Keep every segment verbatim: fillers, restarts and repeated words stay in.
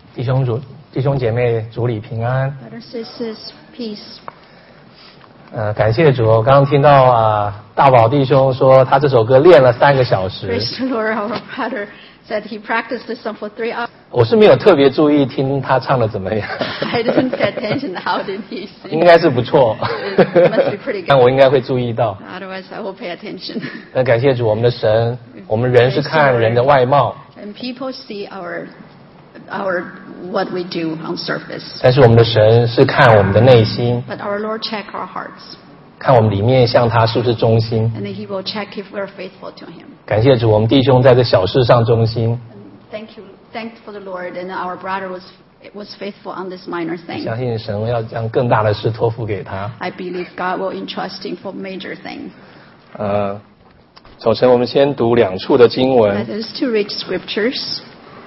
弟兄主弟兄姐妹主里平安。 Brothers and sisters, peace. 呃，感谢主，我刚刚听到啊，大宝弟兄说他这首歌练了三个小时。 Praise the Lord, our brother said he practiced this song for three hours. 我是没有特别注意听他唱的怎么样。 I didn't pay attention. How did he sing? 应该是不错。 It must be pretty good. 但我应该会注意到。 Otherwise, I will pay attention. 那感谢主，我们的神，我们人是看人的外貌。 And people see our our what we do on surface. 但是我们的神是看我们的内心。 But our Lord check our hearts. 看我们里面像他是不是忠心。 And He will check if we're faithful to Him. 感谢主，我们弟兄在这小事上忠心。 And thank you, thank for the Lord, and our brother was was faithful on this minor thing. 相信神要将更大的事托付给他。 I believe God will entrust him for major things. 呃，早晨我们先读两处的经文。 That is to read scriptures.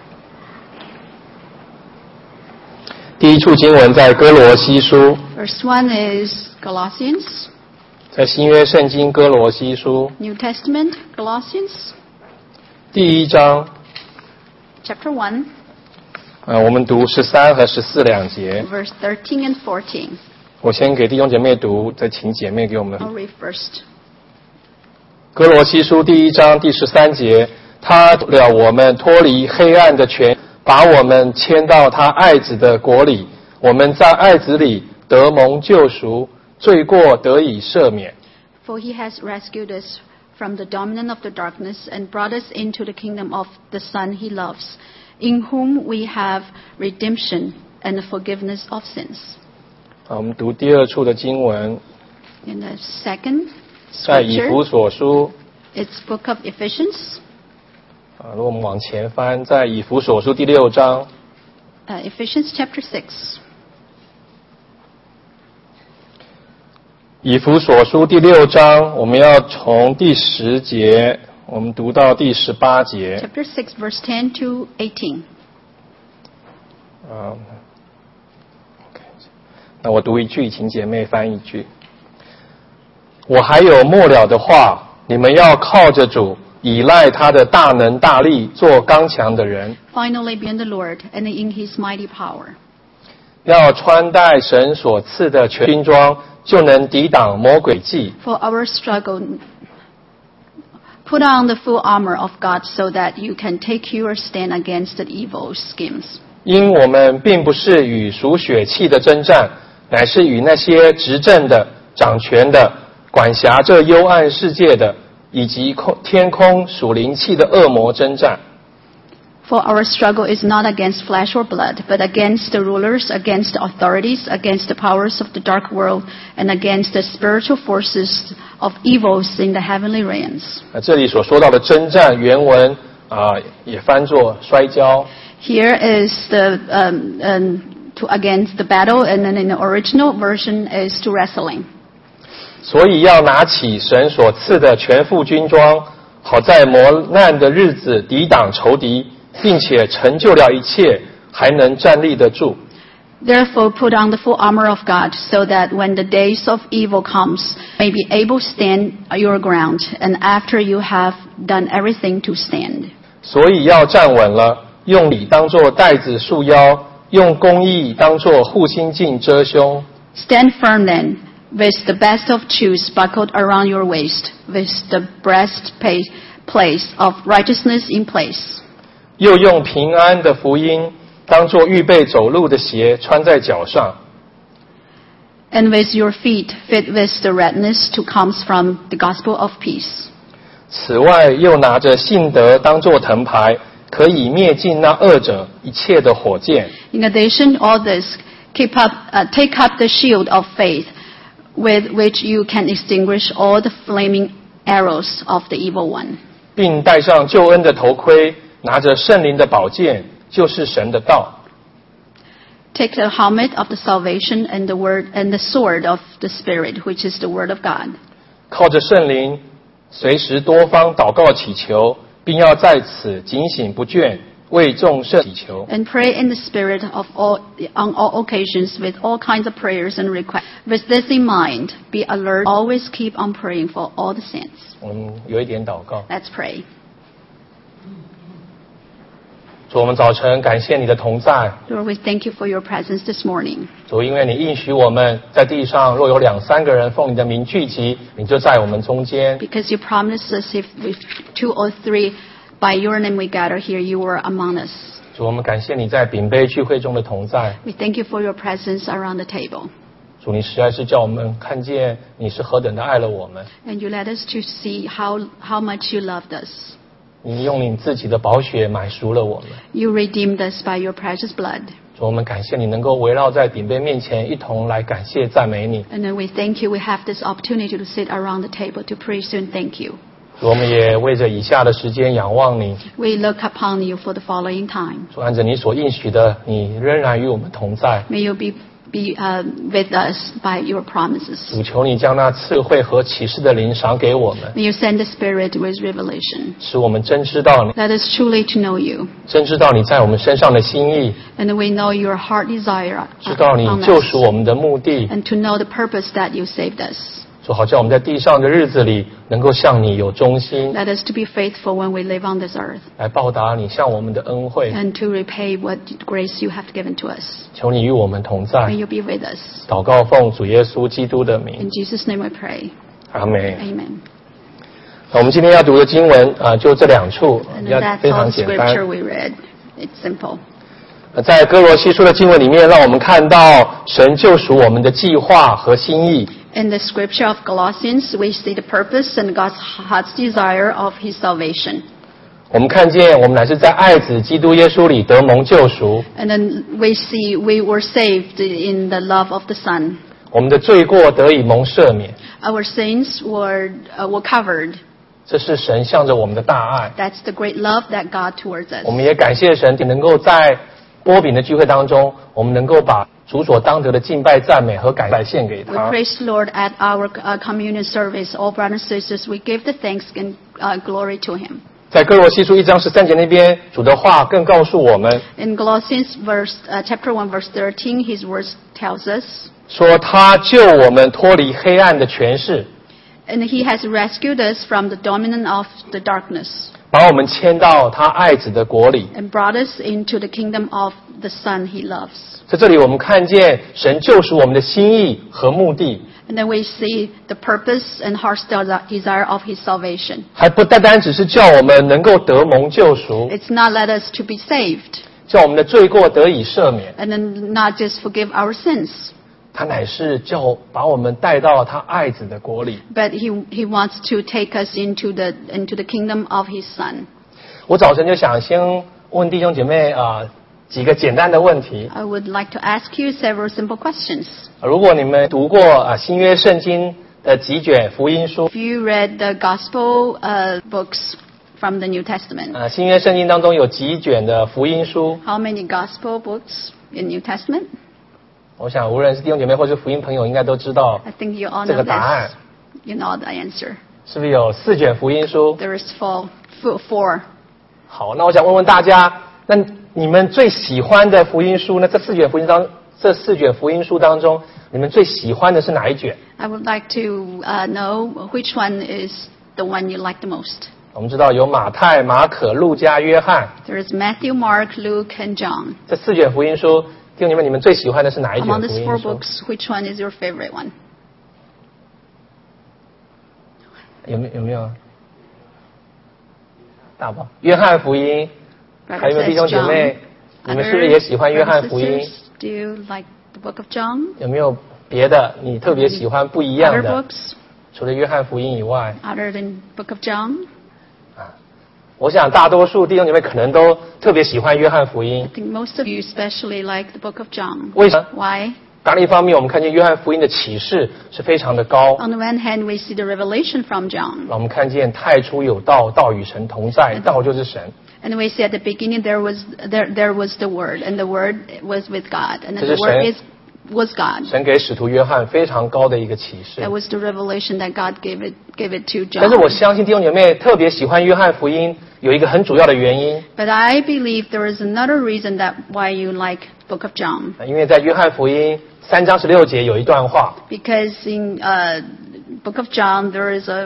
第一处经文在哥罗西书。 First one is Colossians. 在新约圣经哥罗西书 New Testament, Colossians. 第一章 Chapter one. 呃，我们读十三和十四两节。 Verse thirteen and fourteen. 我先给弟兄姐妹读，再请姐妹给我们。 I'll read first. 哥罗西书第一章第十三节，他了我们脱离黑暗的权，把我们迁到他爱子的国里。我们在爱子里得蒙救赎，罪过得以赦免。 For he has rescued us from the dominion of the darkness and brought us into the kingdom of the Son he loves, in whom we have redemption and the forgiveness of sins. 好，我们读第二处的经文， In the second 在以弗 scripture, 所书。 it's book of Ephesians. 啊，如果我们往前翻，在以弗所书第六章。 Uh, Ephesians chapter six. 以弗所书第六章，我们要从第十节，我们读到第十八节。 Chapter six, verse ten to eighteen. 啊，那我读一句，请姐妹翻一句。我还有末了的话，你们要靠着主，依赖他的大能大力，做刚强的人。 Finally, be in the Lord and in His mighty power. 要穿戴神所赐的全军装，就能抵挡魔鬼计。 For our struggle, put on the full armor of God so that you can take your stand against the evil schemes. 因我们并不是与属血气的征战，乃是与那些执政的、掌权的、管辖这幽暗世界的，以及空天空属灵气的恶魔征战。 For our struggle is not against flesh or blood, but against the rulers, against the authorities, against the powers of the dark world, and against the spiritual forces of evils in the heavenly realms. 那这里所说到的征战，原文啊、呃、也翻作摔跤。 Here is the um, um, to against the battle, and then in the original version is to wrestling. 所以要拿起神所赐的全副军装，好在磨难的日子抵挡仇敌，并且成就了一切，还能站立得住。 Therefore put on the full armor of God, so that when the days of evil comes, may be able to stand your ground, and after you have done everything to stand. 所以要站稳了，用理当作带子束腰，用公义当作护心镜遮胸。 Stand firm then, with the best of shoes buckled around your waist, with the breastplate of righteousness in place. 又用平安的福音当作预备走路的鞋穿在脚上。 And with your feet fit with the readiness to comes from the gospel of peace. 此外，又拿着信德当作藤牌，可以灭尽那恶者一切的火箭。 In addition, all this, keep up, uh, take up the shield of faith, with which you can extinguish all the flaming arrows of the evil one. 并戴上救恩的头盔，拿着圣灵的宝剑，就是神的道。 Take the helmet of the salvation and the word and the sword of the Spirit, which is the word of God. 靠着圣灵，随时多方祷告祈求，并要在此警醒不倦，为众圣祈求。 And pray in the Spirit of all, on all occasions with all kinds of prayers and requests. With this in mind, be alert, always keep on praying for all the saints. 我们有一点祷告。 Let's pray. 主，我们早晨感谢你的同在。 Lord, we thank you for your presence this morning. 主，因为你应许我们在地上若有两三个人奉你的名聚集，你就在我们中间。 Because you promised us if, if two or three by your name we gather here, you were among us. 主，我们感谢你在饼杯聚会中的同在。 We thank you for your presence around the table. 主，你实在是叫我们看见你是何等的爱了我们。 And you let us to see how, how much you loved us. 你用你自己的宝血买赎了我们。 You redeemed us by your precious blood. 主，我们感谢你能够围绕在饼杯面前，一同来感谢赞美你。 And then we thank you we have this opportunity to sit around the table to praise you and thank you. 主，我们也为着以下的时间仰望你。 We look upon you for the following time. 主，按着你所应许的，你仍然与我们同在。 May you be, be uh, with us by your promises. 主，求你将那智慧和启示的灵赏给我们， May you send the Spirit with revelation. 使我们真知道你， Let us truly to know you. 真知道你在我们身上的心意， And we know your heart desire 知道你 on 救 us. 赎我们的目的。 And to know the purpose that you saved us. 主，好叫我们在地上的日子里能够向你有忠心， Let us to be faithful when we live on this earth. 来报答你向我们的恩惠。 And to repay what grace you have given to us. 求你与我们同在。 May you be with us. 祷告奉主耶稣基督的名 In， Jesus' name we pray. 阿门。 Amen. 我们今天要读的经文啊、呃，就这两处， And 要 that's 非 all 常 the 简 scripture 单。 we read. It's simple. 呃在哥罗西书的经文里面，让我们看到神救赎我们的计划和心意。 In the scripture of Colossians, we see the purpose and God's heart's desire of His salvation. 我们看见我们乃是在爱子基督耶稣里得蒙救赎， And then we see we were saved in the love of the Son. 我们的罪过得以蒙赦免。 Our sins were uh, were covered. 这是神向着我们的大爱。 That's the great love that God towards us. 我们也感谢神，能够在波饼的聚会当中，我们能够把主所当得的敬拜、赞美和感谢献给 We 他。 praise the Lord at our uh, communion service. All brothers and sisters, we give the thanks and uh, glory to Him. 在哥罗西书一章十三节那边，主的话更告诉我们 In Colossians verse, uh, chapter one, verse thirteen, His words tells us, 说，他救我们脱离黑暗的权势， and He has rescued us from the dominance of the darkness 把我们迁到他爱子的国里。 and brought us into the kingdom of the Son He loves. 在这里，我们看见神救赎我们的心意和目的， And then we see the purpose and heart's desire of His salvation. 还不单单只是叫我们能够得蒙救赎， It's not let us to be saved, 叫我们的罪过得以赦免， and then not just forgive our sins, 他乃是叫把我们带到他爱子的国里。 but He He wants to take us into the into the kingdom of His Son. 我早晨就想先问弟兄姐妹啊、呃、几个简单的问题。 I would like to ask you several simple questions. 如果你们读过啊、呃、新约圣经的几卷福音书， If you read the gospel uh, books from the New Testament, 呃新约圣经当中有几卷的福音书， how many gospel books in New Testament? 我想无论是弟兄姐妹或是福音朋友，应该都知道 I think you all 这 know 个答案， this. You know the answer. 是不是有四卷福音书？ There is four. four, four. 好，那我想问问大家，那你们最喜欢的福音书呢？这四卷福音当这四卷福音书当中，你们最喜欢的是哪一卷？ I would like to uh, know which one is the one you like the most. 我们知道有马太、马可、路加、约翰 There is Matthew, Mark, Luke, and John. 这四卷福音书，弟兄姐妹，你们最喜欢的是哪一卷 Among 福 these 音 four 书？ books, which one is your favorite one? 有没有有没有？大宝，约翰福音，还有没有弟兄姐妹？你们是不是也喜欢约翰福音？ Do you like the book of John? 有没有别的你特别喜欢不一样 Other 的？ books 除了约翰福音以外， other than book of John? 我想大多数弟兄姐妹可能都特别喜欢约翰福音 I。think most of you especially like the book of John. 为什么？ Why? 当然一方面，我们看见约翰福音的启示是非常的高， On the one hand, we see the revelation from John. 我们看见太初有道，道与神同在，道就是神。 And we see at the beginning there was there there was the Word, and the Word was with God, and This the is Word 神- is was God. 神给使徒约翰非常高的一个启示 That。was the revelation that God gave it gave it to 但是我 John. 相信弟兄姐妹特别喜欢约翰福音，有一个很主要的原因， But I believe there is another reason that why you like Book of John, 因为在约翰福音三章十六节有一段话， because in uh, Book of John there is a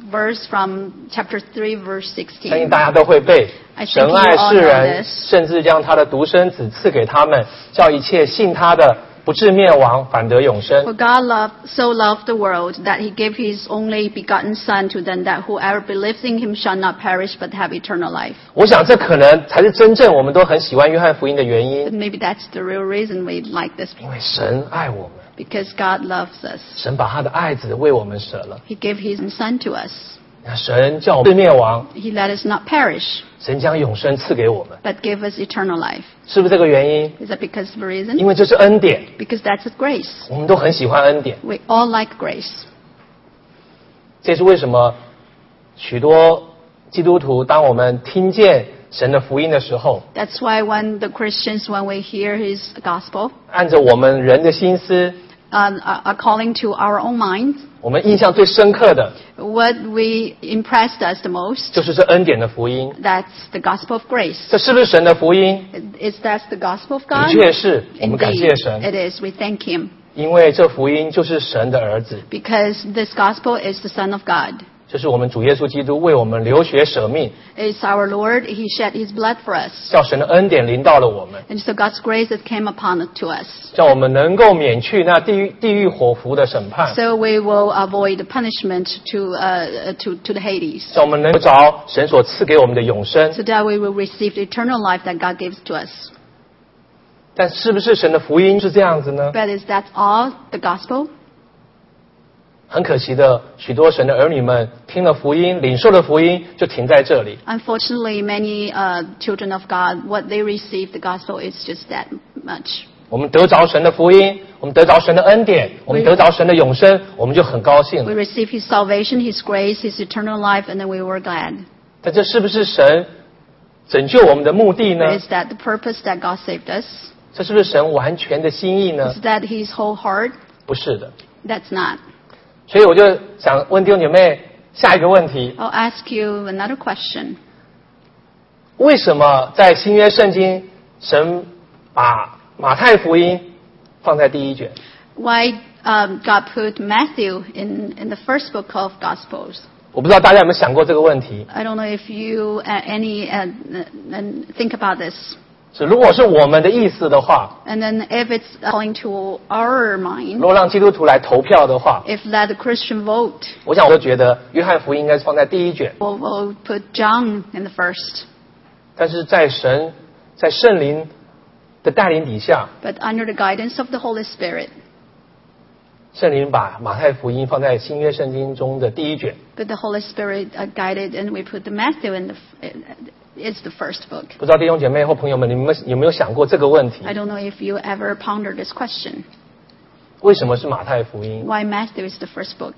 verse from chapter three, verse 相信 sixteen. 大家都会背。 I think 神 you 爱 all 世 know 人， this. 甚至将他的独生子赐给他们，叫一切信他的不至灭亡，反得永 For 生。 God loved, so loved the world that he gave his only begotten Son to them that whoever believes in him shall not perish but have eternal life. 我想这可能才是真正我们都很喜欢约翰福音的原 But 因， maybe that's the real reason we like this, 因为神爱我们， because God loves us. 神把他的爱子为我们舍了。 He gave his Son to us. 那神叫我们不至灭亡， He let us not perish, 神将永生赐给我们， but gave us eternal life. 是不是这个原因？ Is that because of the 因 reason? 为这是恩典， Because that's a grace. 我们都很喜欢恩典。 We all like grace. 这是为什么许多基督徒，当我们听见神的福音的时候， That's why when the Christians, when we hear his gospel, 按着我们人的心思， uh, are according to our own minds, 我们印象最深刻的 what we impressed us the most, 就是这恩典的福音。 that's the gospel of grace. 这是不是神的福音？ Is that the gospel of 的 God? 确是，我们感 Indeed, 谢神， it is. We thank him 因为这福音就是神的儿子， because this gospel is the Son of God. 就是我们主耶稣基督为我们流血舍命， It's our Lord. He shed his blood for us. 叫神的恩典临到了我们， And so God's grace that came upon it to us. 叫我们能够免去那地狱地狱火湖的审判， So we will avoid the punishment to, uh, to, to the Hades. 叫我们能够着神所赐给我们的永生。 So that we will receive the eternal life that God gives to us. 但是不是神的福音是这样子呢？ But is that all the gospel? 很可惜的，许多神的儿女们听了福音，领受了福音，就停在这里。 Unfortunately, many uh, children of God, what they receive, the gospel is just that much. 我们得着神的福音，我们得着神的恩典，我们得着神的永生，我们就很高兴 We 了。 receive his salvation, his grace, his eternal life, and then we were glad. 但这是不是神拯救我们的目的呢 But？is that the purpose that God saved us? 这是不是神完全的心意呢？ Is that his whole heart? 不是的。 That's not. 所以我就想问弟兄姐妹下一个问题： I'll ask you another question. 为什么在新约圣经，神把马太福音放在第一卷？ Why um, God put Matthew in, in the first book of Gospels? 我不知道大家有没有想过这个问题？ I don't know if you uh, any uh, uh, think about this. 是如果是我们的意思的话， And then if it's according to our 如 mind, 果让基督徒来投票的话， if let the Christian vote, 我想我就觉得约翰福音应该是放在第一卷。 we'll, we'll put John in the first. 但是在神在圣灵的带领底下， But under the guidance of the Holy Spirit, 圣灵把马太福音放在新约圣经中的第一卷。 but the Holy Spirit uh, guided, and we put the Matthew in the f- it's the first book. 不知道弟兄姐妹或朋友们，你们有没有想过这个问题？ I don't know if you ever pondered this question. 为什么是马太福音？ Why Matthew is the first book?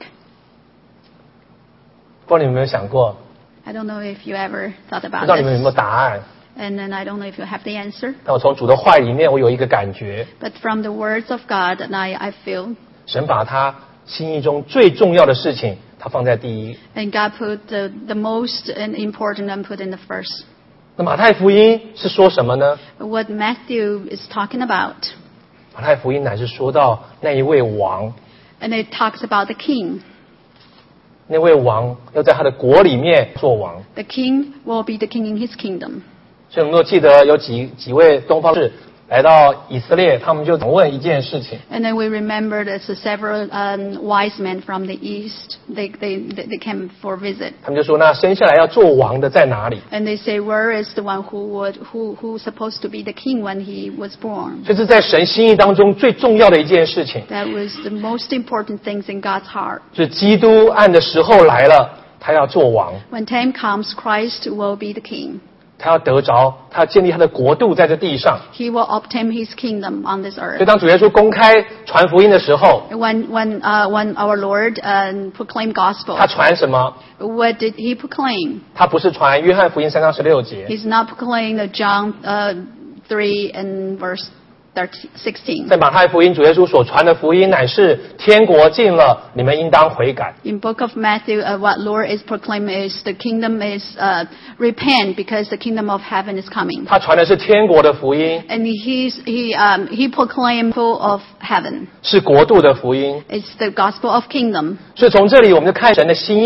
不知道你们有没有想过？ I don't know if you ever thought 不 about 知道你们有没有 this. 答案？ And then I don't know if you have the answer. 但我从主的话语里面，我有一个感觉， But from the words of God, and I, I feel, 神把他心意中最重要的事情，他放在第一。 and God put the, the most and important and put in the first. 那马太福音是说什么呢？ What Matthew is talking about, 马太福音乃是说到那一位王， and it talks about the king. 那位王要在他的国里面做王。 The king will be the king in his kingdom. 所以我们都记得有几几位东方士来到以色列，他们就问一件事情。 And then we remember there's several um, wise men from the east. They, they, they came for a visit. 他们就说：“那生下来要做王的在哪里 And they say, where is the one who would, who, who's supposed to be the king when he was？” born? 这是在神心意当中最重要的一件事情， That was the most important things in God's heart. 就是基督按的时候来了，他要做王， When time comes, Christ will be the king. 他要得着，他要建立他的国度在这地上。 He will obtain his kingdom on this 所以 earth. 当主耶稣公开传福音的时候， When, when, uh, when our Lord uh, proclaimed gospel, 他传什么？ what did he proclaim? 他不是传约翰福音三章十六节， He's not proclaiming the John uh, three and verse sixteen. 在马太福音，主耶稣所传的福音乃是天国近了，你们应当悔改。 In book of Matthew, uh, what Lord is proclaiming is the kingdom is uh, repent because the kingdom of heaven is coming. 他传的是天国的福音， And he's, he, um, he proclaimed full of heaven. 是国度的福音。 It's the gospel of kingdom. 所以从这里我们就看神的心意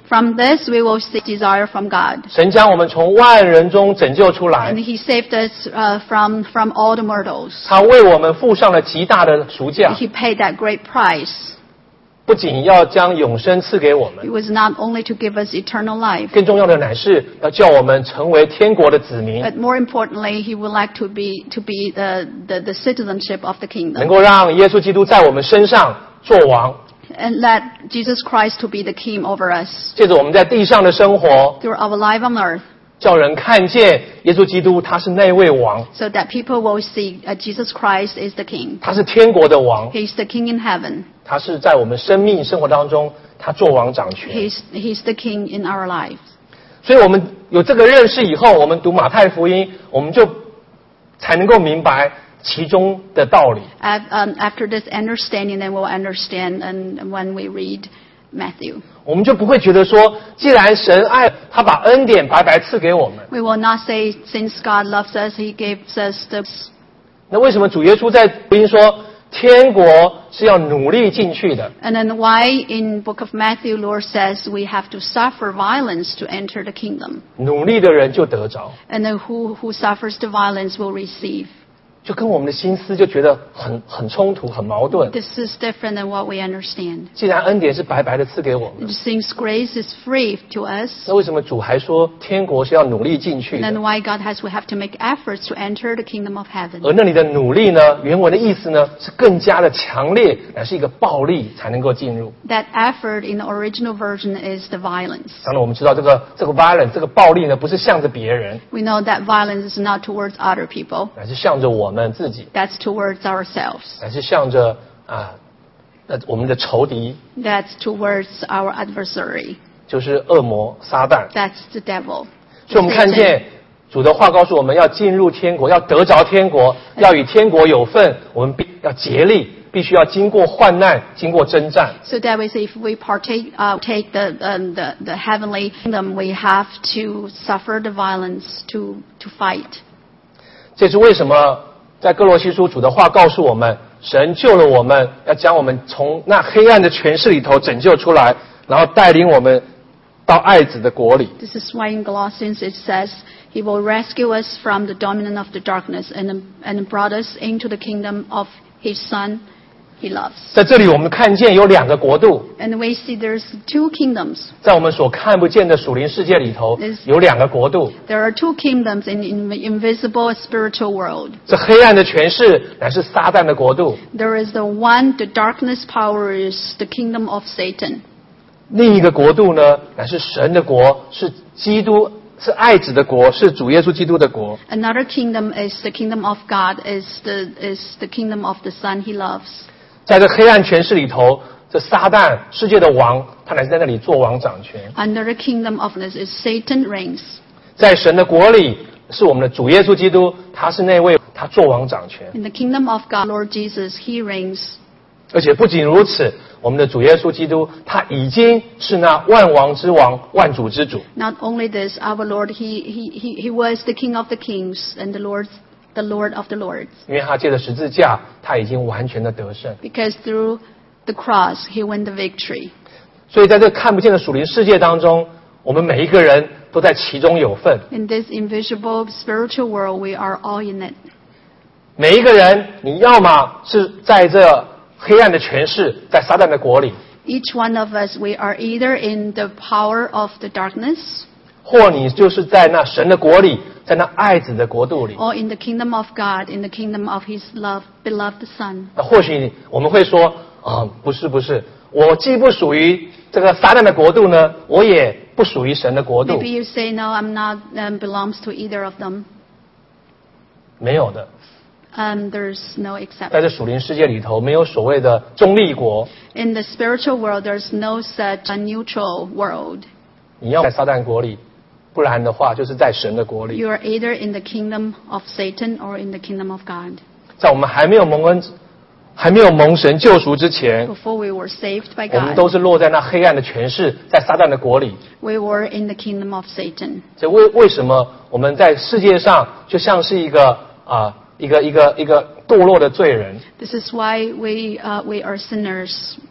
From this, we will see desire from God. 神将我们从万人中拯救出来 And He saved us uh, from, from all the mortals. 他为我们付上了极大的赎价 He paid that great price. 不仅要将永生赐给我 It 们 was not only to give us eternal life, 更重要的乃是要叫我们成为天国的子民 but more importantly, He would like to be, to be the, the, the citizenship of the 能 kingdom. 够让耶稣基督在我们身上做王 And let Jesus Christ to be the king over us 借着我们在地上的生活 through our life on earth, 叫人看见耶稣基督他是那位王 so that people will see uh, Jesus Christ is the king. 他是天国的王 He's the king in heaven. 他是在我们生命生活当中他做王掌权 He's, he's the king in our lives. 所以我们有这个认识以后我们读马太福音我们就才能够明白其中的道理 Um, after this understanding, then we'll understand and when we read Matthew. 我们就不会觉得说既然神爱他把恩典白白赐给我们 We will not say, since God loves us, He gives us the... 那为什么主耶稣在福音说天国是要努力进去的 And then why in book of Matthew, Lord says we have to suffer violence to enter the kingdom. 努力的人就得着 And then who, who suffers the violence will receive. 就跟我们的心思就觉得很很冲突很矛盾 This is different than what we understand. 既然恩典是白白的赐给我们 Since grace is free to us, 那为什么主还说天国是要努力进去 then 的 why God has we have to make efforts to enter the kingdom of heaven. 而那里的努力呢原文的意思呢是更加的强烈乃是一个暴力才能够进入 That effort in the original version is the violence. 当然我们知道这个这个 violence 这个暴力呢不是向着别人 We know that violence is not towards other people. 乃是向着我们自己 That's towards ourselves. 乃是向着啊呃我们的仇敌 That's towards our adversary. 就是恶魔撒旦 That's the devil. 所以我们看 Satan. 见主的话告诉我们要进入天国要得着天国要与天国有份我们必要竭力必须要经过患难经过征战 So that we say if we partake, uh, take the, um, the, the heavenly kingdom, we have to suffer the violence to, to fight. 这是为什么在哥罗西书主的话告诉我们神救了我们要将我们从那黑暗的权势里头拯救出来然后带领我们到爱子的国里 This is why in Colossians it says, He will rescue us from the dominance of the darkness and, and brought us into the kingdom of His Son He loves. 在这里我们看见有两个国度 And we see there's two kingdoms. 在我们所看不见的属灵世界里头有两个国度 There are two kingdoms in the invisible spiritual world. 这黑暗的权势乃是撒旦的国度 There is the one, the darkness power is the kingdom of Satan. 另一个国度呢乃是神的国是基督是爱子的国是主耶稣基督的国 Another kingdom is the kingdom of God, is the, is the kingdom of the Son He loves. 在这黑暗权势里头这撒旦世界的王他乃是在那里做王掌权 Under the kingdom of this is Satan reigns. 在神的国里是我们的主耶稣基督他是那位他做王掌权 In the kingdom of God, Lord Jesus, He reigns. 而且不仅如此我们的主耶稣基督他已经是那万王之王万主之主 Not only this, our Lord, He, he, he, he was the King of the kings and the Lord, the Lord of the lords. 因为他借着十字架他已经完全的得胜 Because through the cross, He won the victory. 所以在这看不见的属灵世界当中我们每一个人都在其中有份 In this invisible spiritual world, we are all in it. 每一个人你要么是在这黑暗的权势在撒旦的国里 Each one of us, we are either in the power of the darkness 或你就是在那神的国里在那爱子的国度里 or in the kingdom of God, in the kingdom of His love, beloved Son. 那或许我们会说啊、呃，不是不是我既不属于这个撒旦的国度呢我也不属于神的国度 Maybe you say, no, I'm not, um, belongs to either of them. 没有的 Um, there's no 在 exception. 这属灵世界里头没有所谓的中立国 In the spiritual world, there's no such a neutral world. 你要在撒旦国里不然的话就是在神的国里 You are either in the kingdom of Satan or in the kingdom of God. 在我们还没有蒙恩还没有蒙神救赎之前 Before we were saved by 我们都 God, 是落在那黑暗的权势在撒旦的国里 we were in the kingdom of Satan. 所以为为什么我们在世界上就像是一个啊、一个一个一个堕落的罪人 This is why we, uh, we are sinners.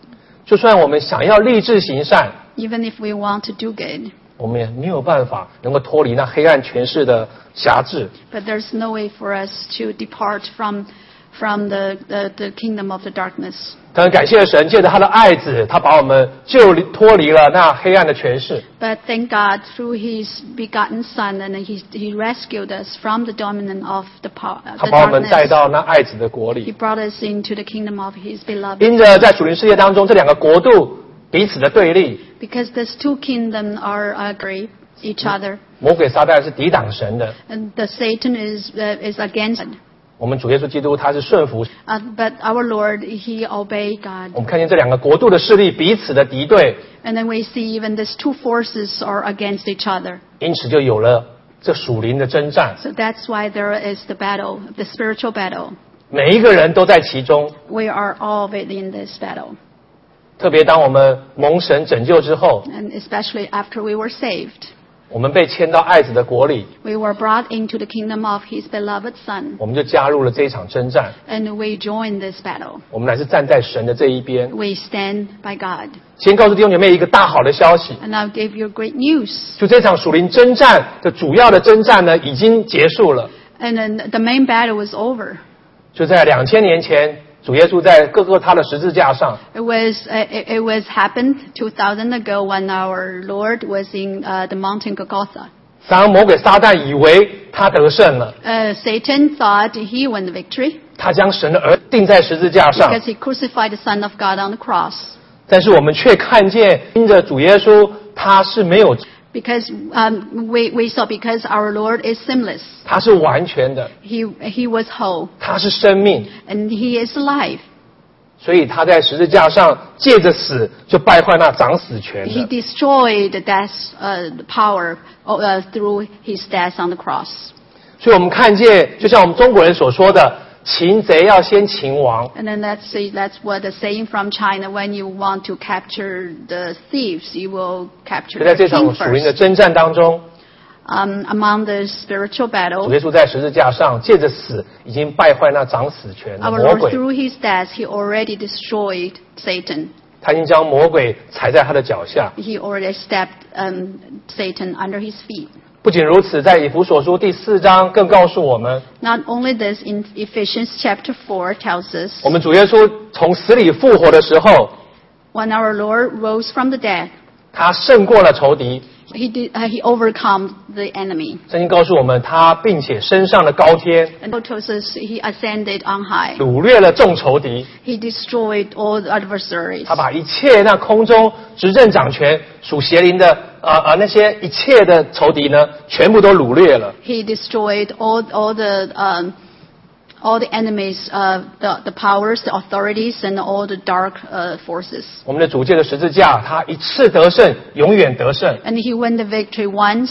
就算我们想要立志行善， even if we want to do good. 我们也没有办法能够脱离那黑暗权势的辖制。 But there's no way for us to depart from from the, the, the kingdom of the darkness. 当然感谢神，借着他的爱子，他把我们救离脱离了那黑暗的权势。 But thank God, through His begotten Son, and He He rescued us from the dominant of the power, 他 the 把我们带 darkness. 到那爱子的国 He 里。 brought us into the kingdom of His beloved. 因着在属灵世界当中，这两个国度彼此的对立， Because these two kingdoms are agree each other, 魔鬼撒旦是抵挡神的， and the Satan is uh, is against God. 我们主耶稣基督他是顺服。 Uh, but our Lord, He obeyed God. 我们看见这两个国度的势力彼此的敌对， And then we see even these two forces are against each other. 因此就有了这属灵的征战。 So that's why there is the battle, the spiritual battle. 每一个人都在其中， We are all within this battle. 特别当我们蒙神拯救之后， And especially after we were saved, 我们被迁到爱子的国里， we were brought into the kingdom of His beloved Son. 我们就加入了这一场征战。 And we joined this battle. 我们乃是站在神的这一边。 We stand by God. 先告诉弟兄姐妹一个大好的消息， And I'll give you great news. 就这场属灵征战的主要的征战呢，已经结束了。 And then the main battle is over. 就在两千年前，主耶稣在各个他的十字架上， It was uh, it, it was happened two thousand ago when our Lord was in uh, the mountain Golgotha. 当魔鬼撒旦以为他得胜了， Uh, Satan thought he won the victory 他将神的儿钉在十字架上， because he crucified the Son of God on the cross. 但是我们却看见，因着主耶稣他是没有， Because um, we we saw because our Lord is sinless. 他是完全的， He he was whole 他是生命， and he is alive. 所以他在十字架上借着死就败坏那掌死权 He 的。 destroyed the death uh, the power uh, through his death on the cross. 所以我们看见，就像我们中国人所说的，擒贼要先擒王。 And then let's see, that's what the saying from China: when you want to capture the thieves, you will capture 就在 the 这场 king 属灵的 first. 征战当中， Um, among the spiritual 主 battle, 耶稣在十字架上借着死，已经败坏那掌死权的 our 魔 Lord 鬼。 through his death, he already destroyed Satan. 他已经将魔鬼踩在他的脚下。 He already stepped um, Satan under his feet. 不仅如此，在以弗所书第四章更告诉我们， Not only this, in Ephesians chapter four tells us, 我们主耶稣从死里复活的时候， when our Lord rose from the dead, 他胜过了仇敌。 he did, uh, he overcome the enemy. 圣经告诉我们，他并且升上了高天， And it tells us he ascended on high. 掳掠了众仇敌。 He destroyed all the adversaries. 他把一切那空中执政掌权、属邪灵的啊啊、那些一切的仇敌呢，全部都掳掠了。 He destroyed all all the um, all the enemies, uh, the the powers, the authorities, and all the dark uh, forces. 我们的主借着十字架，他一次得胜，永远得胜。 And he won the victory once,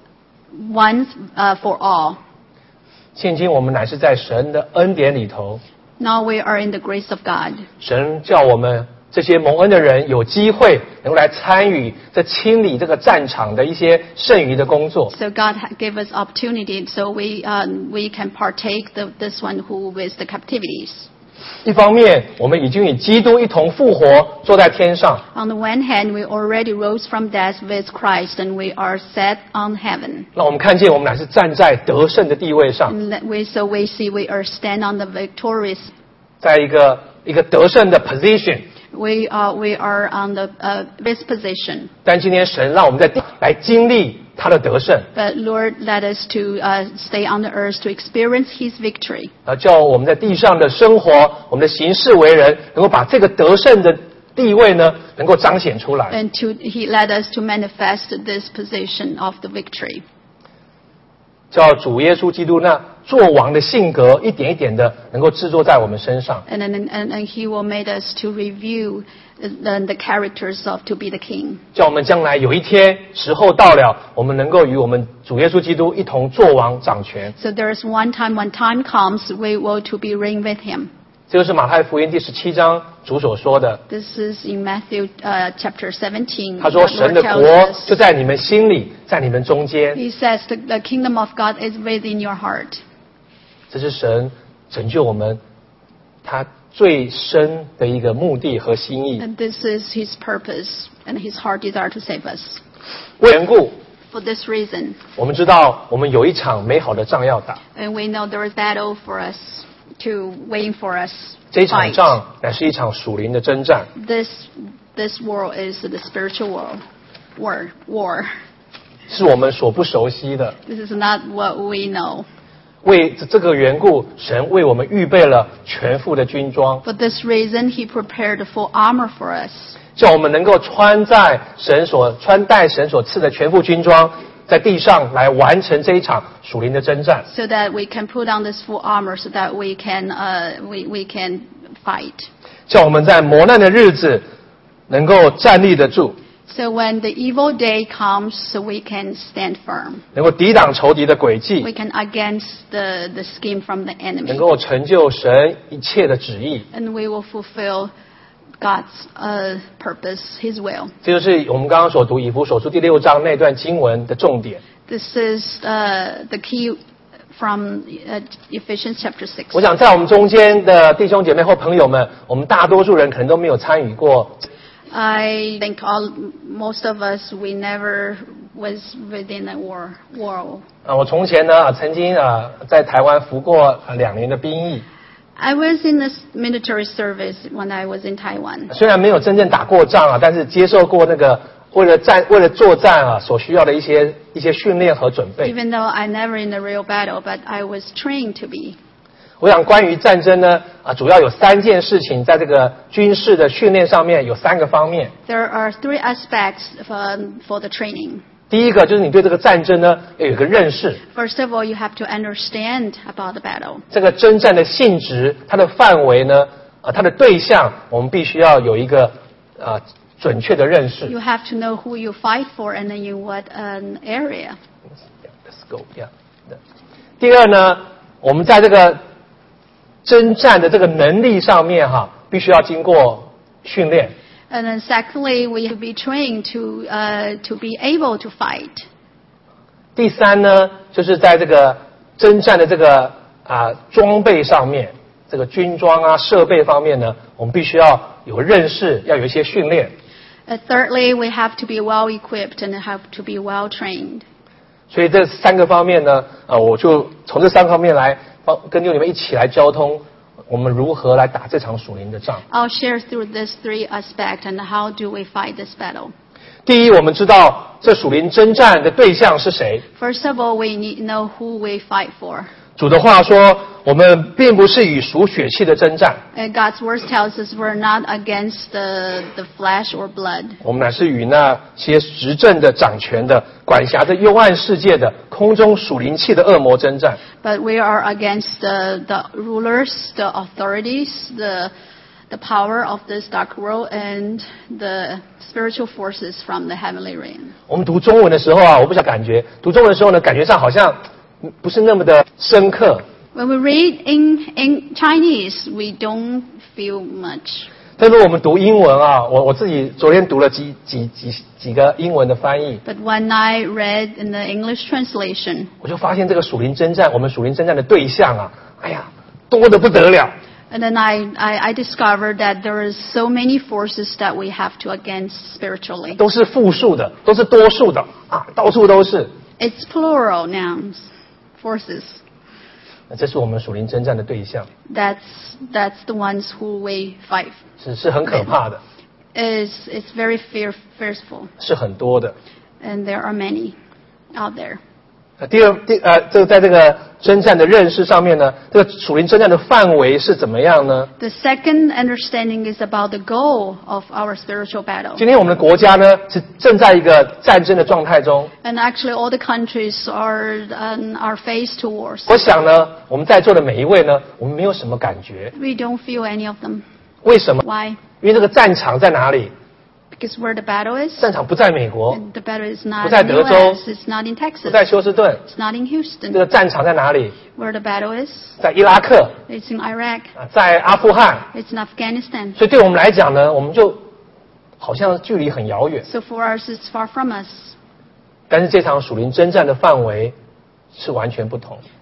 once uh, for all. 现今我们乃是在神的恩典里头， Now we are in the grace of God. 神叫我们这些蒙恩的人有机会能够来参与这清理这个战场的一些剩余的工作。 So God ha- gave us opportunity, so we um, we can partake the, this one who is the captivities. 一方面，我们已经与基督一同复活，坐在天上； On the one hand, we already rose from death with Christ, and we are set on heaven. 让我们看见我们乃是站在得胜的地位上， And that we, so we see we are stand on the victorious. 在一个一个得胜的 position。 We are we are on the uh, this position. 但今天神让我们在地来经历他的得胜， But Lord led us to uh, stay on the earth to experience His victory. 啊，叫我们在地上的生活，我们的行事为人，能够把这个得胜的地位呢，能够彰显出来。 And to He led us to manifest this position of the victory. 叫主耶稣基督那作王的性格，一点一点的能够制作在我们身上。 And and, and, and He will make us to review the, the characters of to be the King. 叫我们将来有一天时候到了，我们能够与我们主耶稣基督一同作王掌权。 So there is one time when time comes, we will to be reign with Him. 这就是马太福音第十七章主所说的。 This is in Matthew uh, chapter seventeen. 他说：“神的 Lord 国 tells us. 就在你们心里，在你们中间。” He says the, the kingdom of God is within your heart. 这是神拯救我们， 他最深的一个目的和心意。 And this is His purpose and His heart desire to save us. 为缘故， For this reason, 我们知道我们有一场美好的仗要打， and we know there is battle for us to waiting for us 这 to 一场 fight. 仗乃是一场属灵的征战。 This this war is the spiritual war. War war. 是我们所不熟悉的。 This is not what we know. 为这个缘故，神为我们预备了全副的军装， For this reason, He prepared the full armor for us, 叫我们能够穿在神所穿戴神所赐的全副军装，在地上来完成这一场属灵的征战。 so that we can put on this full armor, so that we can uh, we we can fight. 叫我们在磨难的日子能够站立得住， So when the evil day comes, so we can stand firm. 能够抵挡仇敌的诡计 We，can against the the scheme from the 能 enemy, 够成就神一切的旨意。 and we will fulfill God's uh, purpose, His will. 这就是我们刚刚所读以弗所书第六章那段经文的重点。 This is uh, the key from uh, Ephesians chapter six. 我想在我们中间的弟兄姐妹或朋友们，我们大多数人可能都没有参与过 I think all most of us we never was within a war war. 啊，我从前呢啊曾经啊在台湾服过啊两年的兵役， I was in this military service when I was in Taiwan. 虽然没有真正打过仗啊，但是接受过那个为了战为了作战啊所需要的一些一些训练和准备。 Even though I never in a real battle, but I was trained to be. 我想关于战争呢啊，主要有三件事情，在这个军事的训练上面有三个方面。 There are three aspects for, for the training. 第一个就是你对这个战争呢要有一个认识， First of all, you have to understand about the battle. 这个征战的性质、它的范围呢啊，它的对象，我们必须要有一个啊准确的认识。 You have to know who you fight for and in what an area. Let's go, yeah. 第二呢，我们在这个征战的这个能力上面哈，必须要经过训练。 And then secondly, we have to be trained to uh, to be able to fight. 第三呢，就是在这个征战的这个啊装备上面，这个军装啊设备方面呢，我们必须要有认识，要有一些训练。 Uh, thirdly, we have to be well equipped and have to be well trained. 所以这三个方面呢，啊，我就从这三个方面来帮跟弟兄姊妹一起来交通，我们如何来打这场属灵的仗。 I'll share through these three aspects and how do we fight this battle. 第一，我们知道这属灵征战的对象是谁。 First of all, we need to know who we fight for. 主的话说，我们并不是与属血气的征战， Uh, God's word tells us we're not against the, the flesh or blood, 我们乃是与那些执政的、掌权的、管辖着幽暗世界的空中属灵气的恶魔征战。 but we are against the, the rulers, the authorities, the, the power of this dark world, and the spiritual forces from the heavenly realm. 我们读中文的时候啊，我不晓得感觉，读中文的时候呢，感觉上好像不是那么的深刻。 When we read in, in Chinese, we don't feel much. 但是我们读英文啊，我我自己昨天读了几几几几个英文的翻译， But when I read in the English translation, 我就发现这个属灵征战，我们属灵征战的对象啊，哎呀，多得不得了。 and then I, I, I discovered that there is so many forces that we have to against spiritually. 都是复数的，都是多数的啊，到处都是。 It's plural nouns, forces. 那这是我们属灵征战的对象， That's that's the ones who we fight. 是是很可怕的， It's it's very fear, fearful, 是很多的。 and there are many out there. 呃第二，第呃，这个在这个征战的认识上面呢，这个属灵征战的范围是怎么样呢？ The second understanding is about the goal of our spiritual battle. 今天我们的国家呢是正在一个战争的状态中， And actually, all the countries are um, are faced to wars. 我想呢，我们在座的每一位呢，我们没有什么感觉， We don't feel any of them. 为什么？ Why? 因为这个战场在哪里？ Because where the battle is, 战场不在美国， and the battle is not 不在 in the 德州， U S, it's not in 不 Texas, 在休斯顿， it's not in 这 Houston. 个战场在哪里？ Where the battle is, 在伊拉克 it's in Iraq, 啊，在阿富汗。 it's in Afghanistan. 所以对我们来讲呢，我们就好像距离很遥远。 So for us, it's far from us. 但是这场属灵征战的范围是完全不同。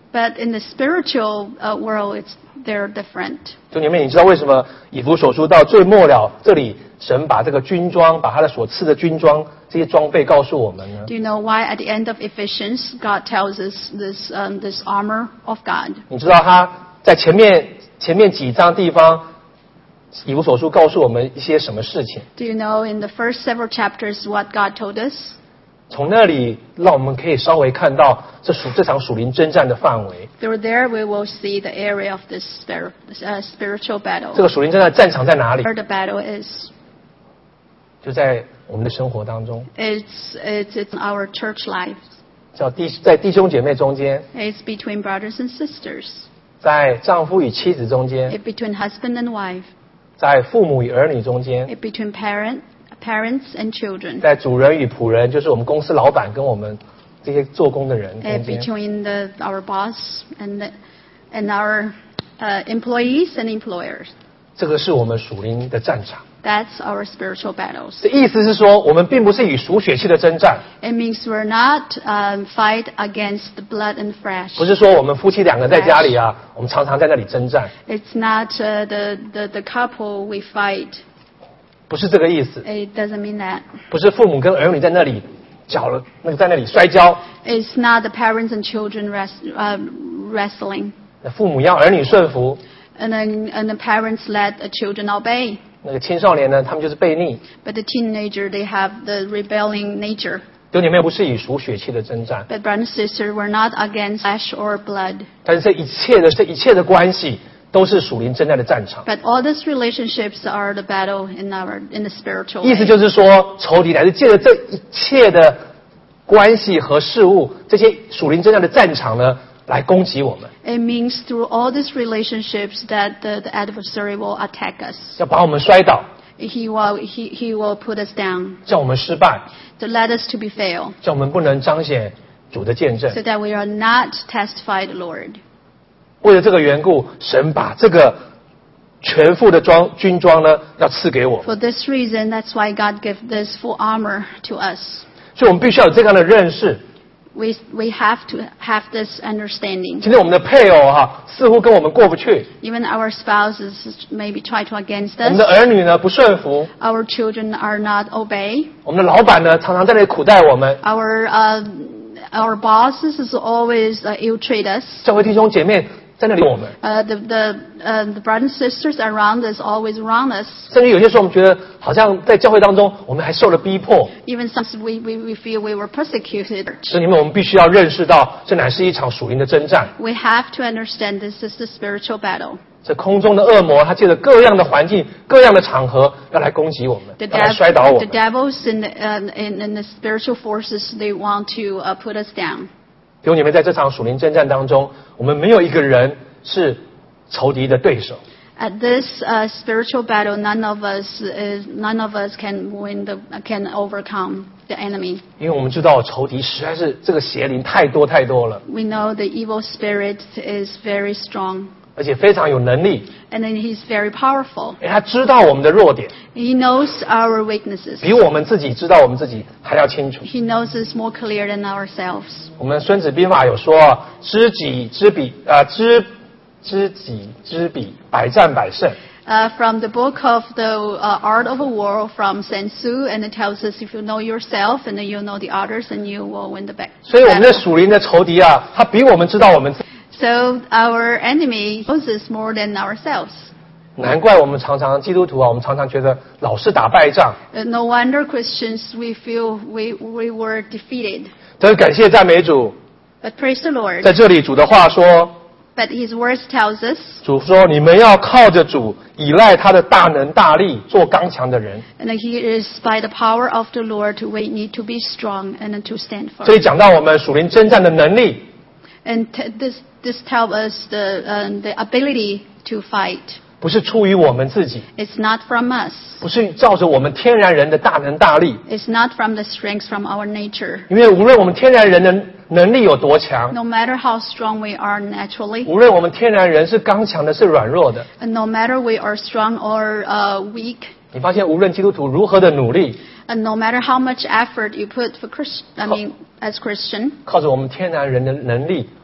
But in the spiritual uh, world, it's they're different. 弟兄姐妹，你知道为什么以弗所书到最末了，这里神把这个军装，把他的所赐的军装这些装备告诉我们呢？ Do you know why at the end of Ephesians, God tells us this um, this armor of God? 你知道他在前面前面几章地方，以弗所书告诉我们一些什么事情？ Do you know in the first several chapters what God told us? 从那里让我们可以稍微看到这属这场属灵征战的范围。 Through there, we will see the area of this spir- uh, spiritual battle. 这个属灵征战的战场在哪里？ Where the battle is. 就在我们的生活当中， It's it's it's our church life. 叫弟在弟兄姐妹中间， It's between brothers and sisters. 在丈夫与妻子中间， It's between husband and wife. 在父母与儿女中间， It's between parent parents and children. 在主人与仆人，就是我们公司老板跟我们这些做工的人 Uh, 中间。 between the, our boss and the, and our uh, employees and employers. 这个是我们属灵的战场。 That's our spiritual battles. 这意思是说，我们并不是以属血气的征战， It means we're not um, fight against the blood and flesh. 不是说我们夫妻两个在家里啊，我们常常在那里征战， It's not uh, the, the, the couple we fight. 不是这个意思。 It doesn't mean that. 不是父母跟儿女在那里搅了，那个在那里摔跤， It's not the parents and children rest, uh, wrestling. 那父母要儿女顺服， And then and the parents let the children obey. 那个青少年呢，他们就是悖逆。 But the teenager, they have the rebelling nature. 弟兄姐妹，不是以属血气的征战， But brother and sister, we're not against flesh or blood. 但是这一切的这一切的关系都是属灵征战的战场。 But all these relationships are the battle in our in the spiritual 意思 way. 就是说，仇敌乃是借着这一切的关系和事物，这些属灵征战的战场呢，来攻击我们， It means through all these relationships that the, the adversary will attack us. 要把我们摔倒， He will he, he will put us down 叫我们失败， to let us to be fail, 叫我们不能彰显主的见证 so。that we are not testified Lord. 为了这个缘故，神把这个全副的装军装呢，要赐给我们。 For this reason, that's why God gave this full armor to us. 所以我们必须要有这样的认识。 We we have to have this understanding. 今天我们的配偶哈、似乎跟我们过不去， Even our spouses maybe try to against 我们的 us. 儿女呢不顺服， Our children are not obey. 我们的老板呢常常在那里苦待我们， Our uh, our bosses is always uh, ill treat us. 教会弟兄姐妹在那里我们， Uh, the the uh, the brothers and sisters around us always around us. 甚至有些时候我们觉得好像在教会当中我们还受了逼迫， Even sometimes we, we, we feel we were persecuted. 所以你们我们必须要认识到，这乃是一场属灵的征战。 We have to understand this is the spiritual battle. 这空中的恶魔，他借着各样的环境、各样的场合，要来攻击我们， The, 要来摔倒我 dev- the 们。 devils in the, um, in, in the spiritual forces, they want to uh, put us down. 弟兄姐妹，在这场属灵征战当中，我们没有一个人是仇敌的对手。 At this uh, spiritual battle, none of us is none of us can win the can overcome the enemy. 因为我们知道仇敌实在是这个邪灵太多太多了， We know the evil spirit is very strong, 而且非常有能力， and then he's very powerful. 因为他知道我们的弱点， He knows our weaknesses. 比我们自己知道我们自己还要清楚。 He knows us more clear than ourselves. 我们《孙子兵法》有说：“知己知彼，啊、知知己知彼，百战百胜。” Uh, from the book of the uh, Art of a War from Sun Tzu, and it tells us if you know yourself and then you know the others, and you will win the ba- 所以我们的 battle. 属灵的仇敌啊，他比我们知道我们自己。 So our enemy knows us more than ourselves. 难怪我们常常基督徒啊，我们常常觉得老是打败仗。 Uh, no wonder Christians, we feel we, we were defeated. 但是感谢赞美主， But praise the Lord. 在这里主的话说， But His words tells us, 主说你们要靠着主，依赖他的大能大力，做刚强的人。 and He is by the power of the Lord we need to be strong and to stand 这里 firm. 讲到我们属灵征战的能力， And t- this this tells us the um, the ability to fight. 不是出于我们自己， It's not from us. 不是照着我们天然人的大能大力， It's not from the strength from our nature. 因为无论我们天然人的能力有多强， No matter how strong we are naturally, 无论我们天然人是刚强的，是软弱的， and no matter we are strong or uh, weak, 你发现无论基督徒如何的努力， and no matter how much effort you put for Christ, I mean, as Christian, 靠着我们天然人的能力，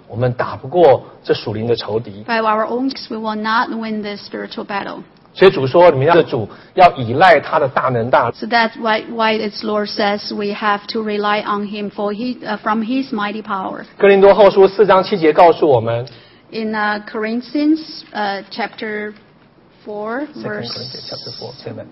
我们打不过这属灵的仇敌。 By our own works, we will not win this spiritual battle. 所以主说，你们要的主要依赖他的大能大力。 So that's why, why its Lord says we have to rely on Him for he, uh, from His mighty power. 哥林多后书四章七节告诉我们 In uh, Corinthians uh, chapter four, Second verse Corinthians chapter four, seven.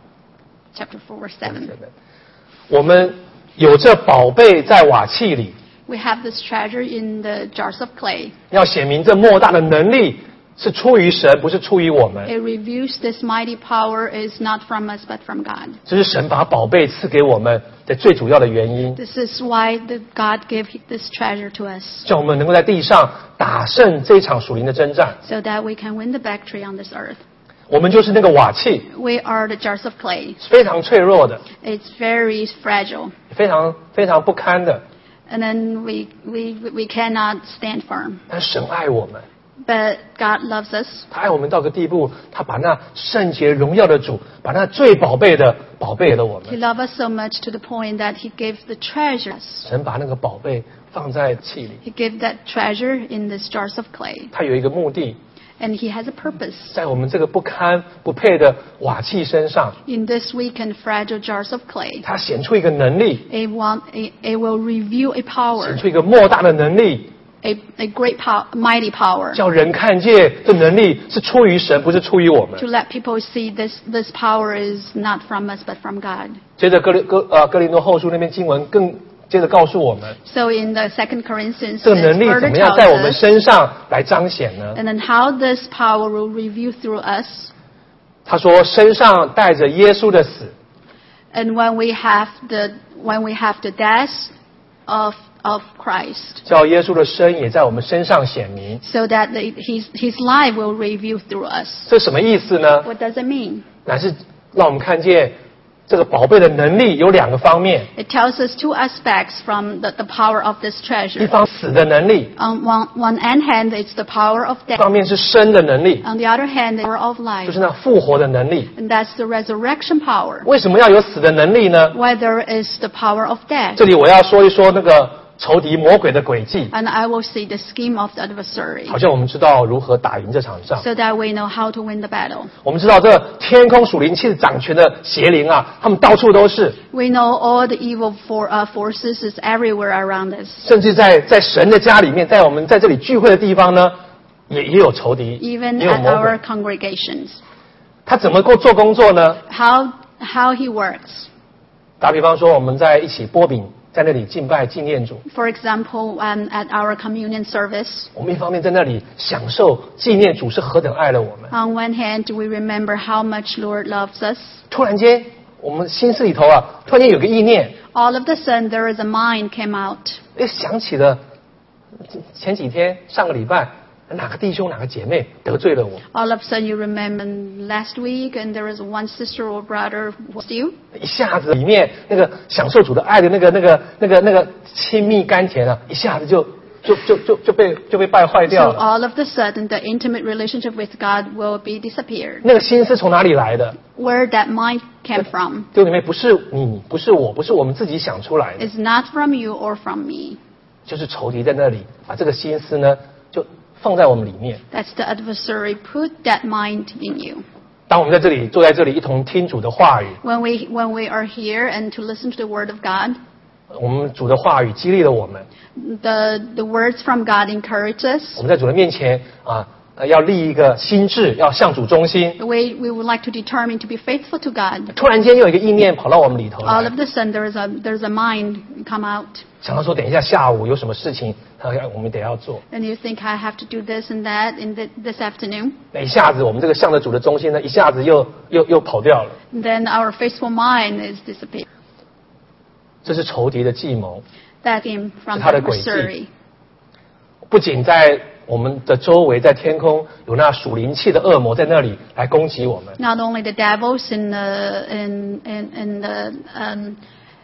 chapter four, verse seven. 我们有这宝贝在瓦器里， We have this treasure in the jars of clay. 要显明这莫大的能力是出于神，不是出于我们。 It reveals this mighty power is not from us but from God. 这是神把宝贝赐给我们的最主要的原因， This is why the God gave this treasure to us, 叫我们能够在地上打胜这一场属灵的征战。 so that we can win the victory on this earth. 我们就是那个瓦器， We are the jars of clay. 非常脆弱的， It's very fragile. 非常非常不堪的。 And then we, we, we cannot stand firm. 但神爱我们， But God loves us. 他爱我们到个地步，他把那圣洁荣耀的主，把那最宝贝的宝贝给了我 He 们。 loved us so much to the point that He gave the treasures. 神把那个宝贝放在器里， He gave that treasure in these jars of clay. 他有一个目的， And He has a purpose. 在我们这个不堪不配的瓦器身上， In this weak and fragile jars of clay, 他显出一个能力， it, want, it, it will reveal a 显 power, 出一个莫大的能力， a, a great, pow, mighty power, 叫人看见这能力是出于神，不是出于我们 to。let people see this, this power is not from us but from God. 接着哥林哥呃哥林多后书那边经文更接着告诉我们， So in the Second Corinthians, 这个 it 能力 further 怎么样 tells 在我们 us, 身上来彰显呢？ and then how this power will reveal through us. 他说身上带着耶稣的死， And when we have the when we have the death of of Christ, 叫耶稣的生也在我们身上显明。 so that the, his his life will reveal through us. 这什么意思呢？ What does it mean? 乃是让我们看见这个宝贝的能力有两个方面， It tells us two aspects from the, the power of this 一 treasure. 方死的能力， On one, one hand, hand, it's the power of 一 death. 方面是生的能力， On the other hand, the power of 就 life. 是那复活的能力。 And that's the resurrection power. 为什么要有死的能力呢？ Why there is the power of death. 这里我要说一说那个仇敌魔鬼的诡计， And I will see the scheme of the adversary, 好像我们知道如何打赢这场仗。 so that we know how to win the battle. 我们知道这天空属灵气掌权的邪灵啊，他们到处都是， We know all the evil for, uh, forces is everywhere around us. 甚至在在神的家里面，在我们在这里聚会的地方呢，也也有仇敌， Even 也有 at 魔 our 鬼。 congregations. 他怎么够做工作呢？ How, how he works. 打比方说，我们在一起剥饼，在那里敬拜纪念主。 For example, um, at our communion service, 我们一方面在那里享受纪念主是何等爱了我们， on one hand, we remember how much Lord loves us. 突然间我们心思里头啊，突然间有个意念， All of a sudden, there is a mind came out. 哎，想起了前几天上个礼拜哪个弟兄哪个姐妹得罪了我， All of a sudden, you remember last week, and there is one sister or brother who was you. 一下子里面那个享受主的爱的那个那个那个那个亲密甘甜啊，一下子就就就就就被就被败坏 So 掉了。 all of a sudden, the intimate relationship with God will be disappeared. 那个心是从哪里来的？ Where that mind came from 弟兄姐妹，不是你，不是我，不是我们自己想出来的， is not from you or from me. 就是仇敌在那里把这个心思呢，就放在我们里面。 That's the adversary put that mind in you. 当我们在这里坐在这里一同听主的话语， When we when we are here and to listen to the word of God, 我们主的话语激励了我们， the the words from God encourage us. 我们在主的面前啊，呃要立一个心志，要向主忠心。 The way we would like to determine to be faithful to God. 突然间又有一个意念跑到我们里头 All 来 of，a sudden, there is a there's a mind come out, 想到说等一下下午有什么事情，呃我们得要做。 and you think I have to do this and that in the, this afternoon. 那一下子我们这个向着主的中心呢，一下子又又又跑掉了。 Then our faithful mind is disappeared. 这是仇敌的计谋， That came from 是他的 the 诡计。 adversary. 不仅在我们的周围，在天空有那属灵气的恶魔在那里来攻击我们， Not only the devils in the in in, in the um,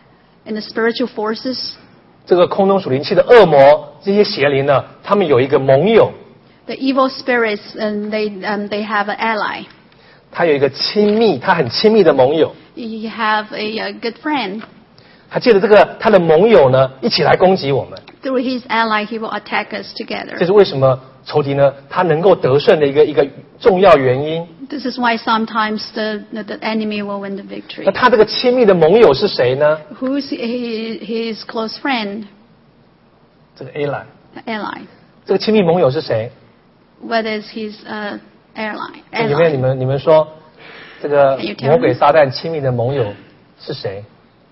in the spiritual forces, 这个空中属灵气的恶魔，这些邪灵呢，他们有一个盟友， the evil spirits, and they um, they have an ally. 他有一个亲密，他很亲密的盟友， You have a, a good friend. 他借着这个他的盟友呢，一起来攻击我们。 Through his ally, he will attack us 这 together. 是为什么仇敌呢，他能够得胜的一个一个重要原因。 This is why sometimes the, the, the enemy will win the 那 victory. 他这个亲密的盟友是谁呢？ Who's his, his close friend, 这个 A 来， ally? 这个亲密盟友是谁？ What is his uh, airline? 这里面你 ally? 们你们说，这个 Can you tell 魔鬼 me? 撒旦亲密的盟友是谁？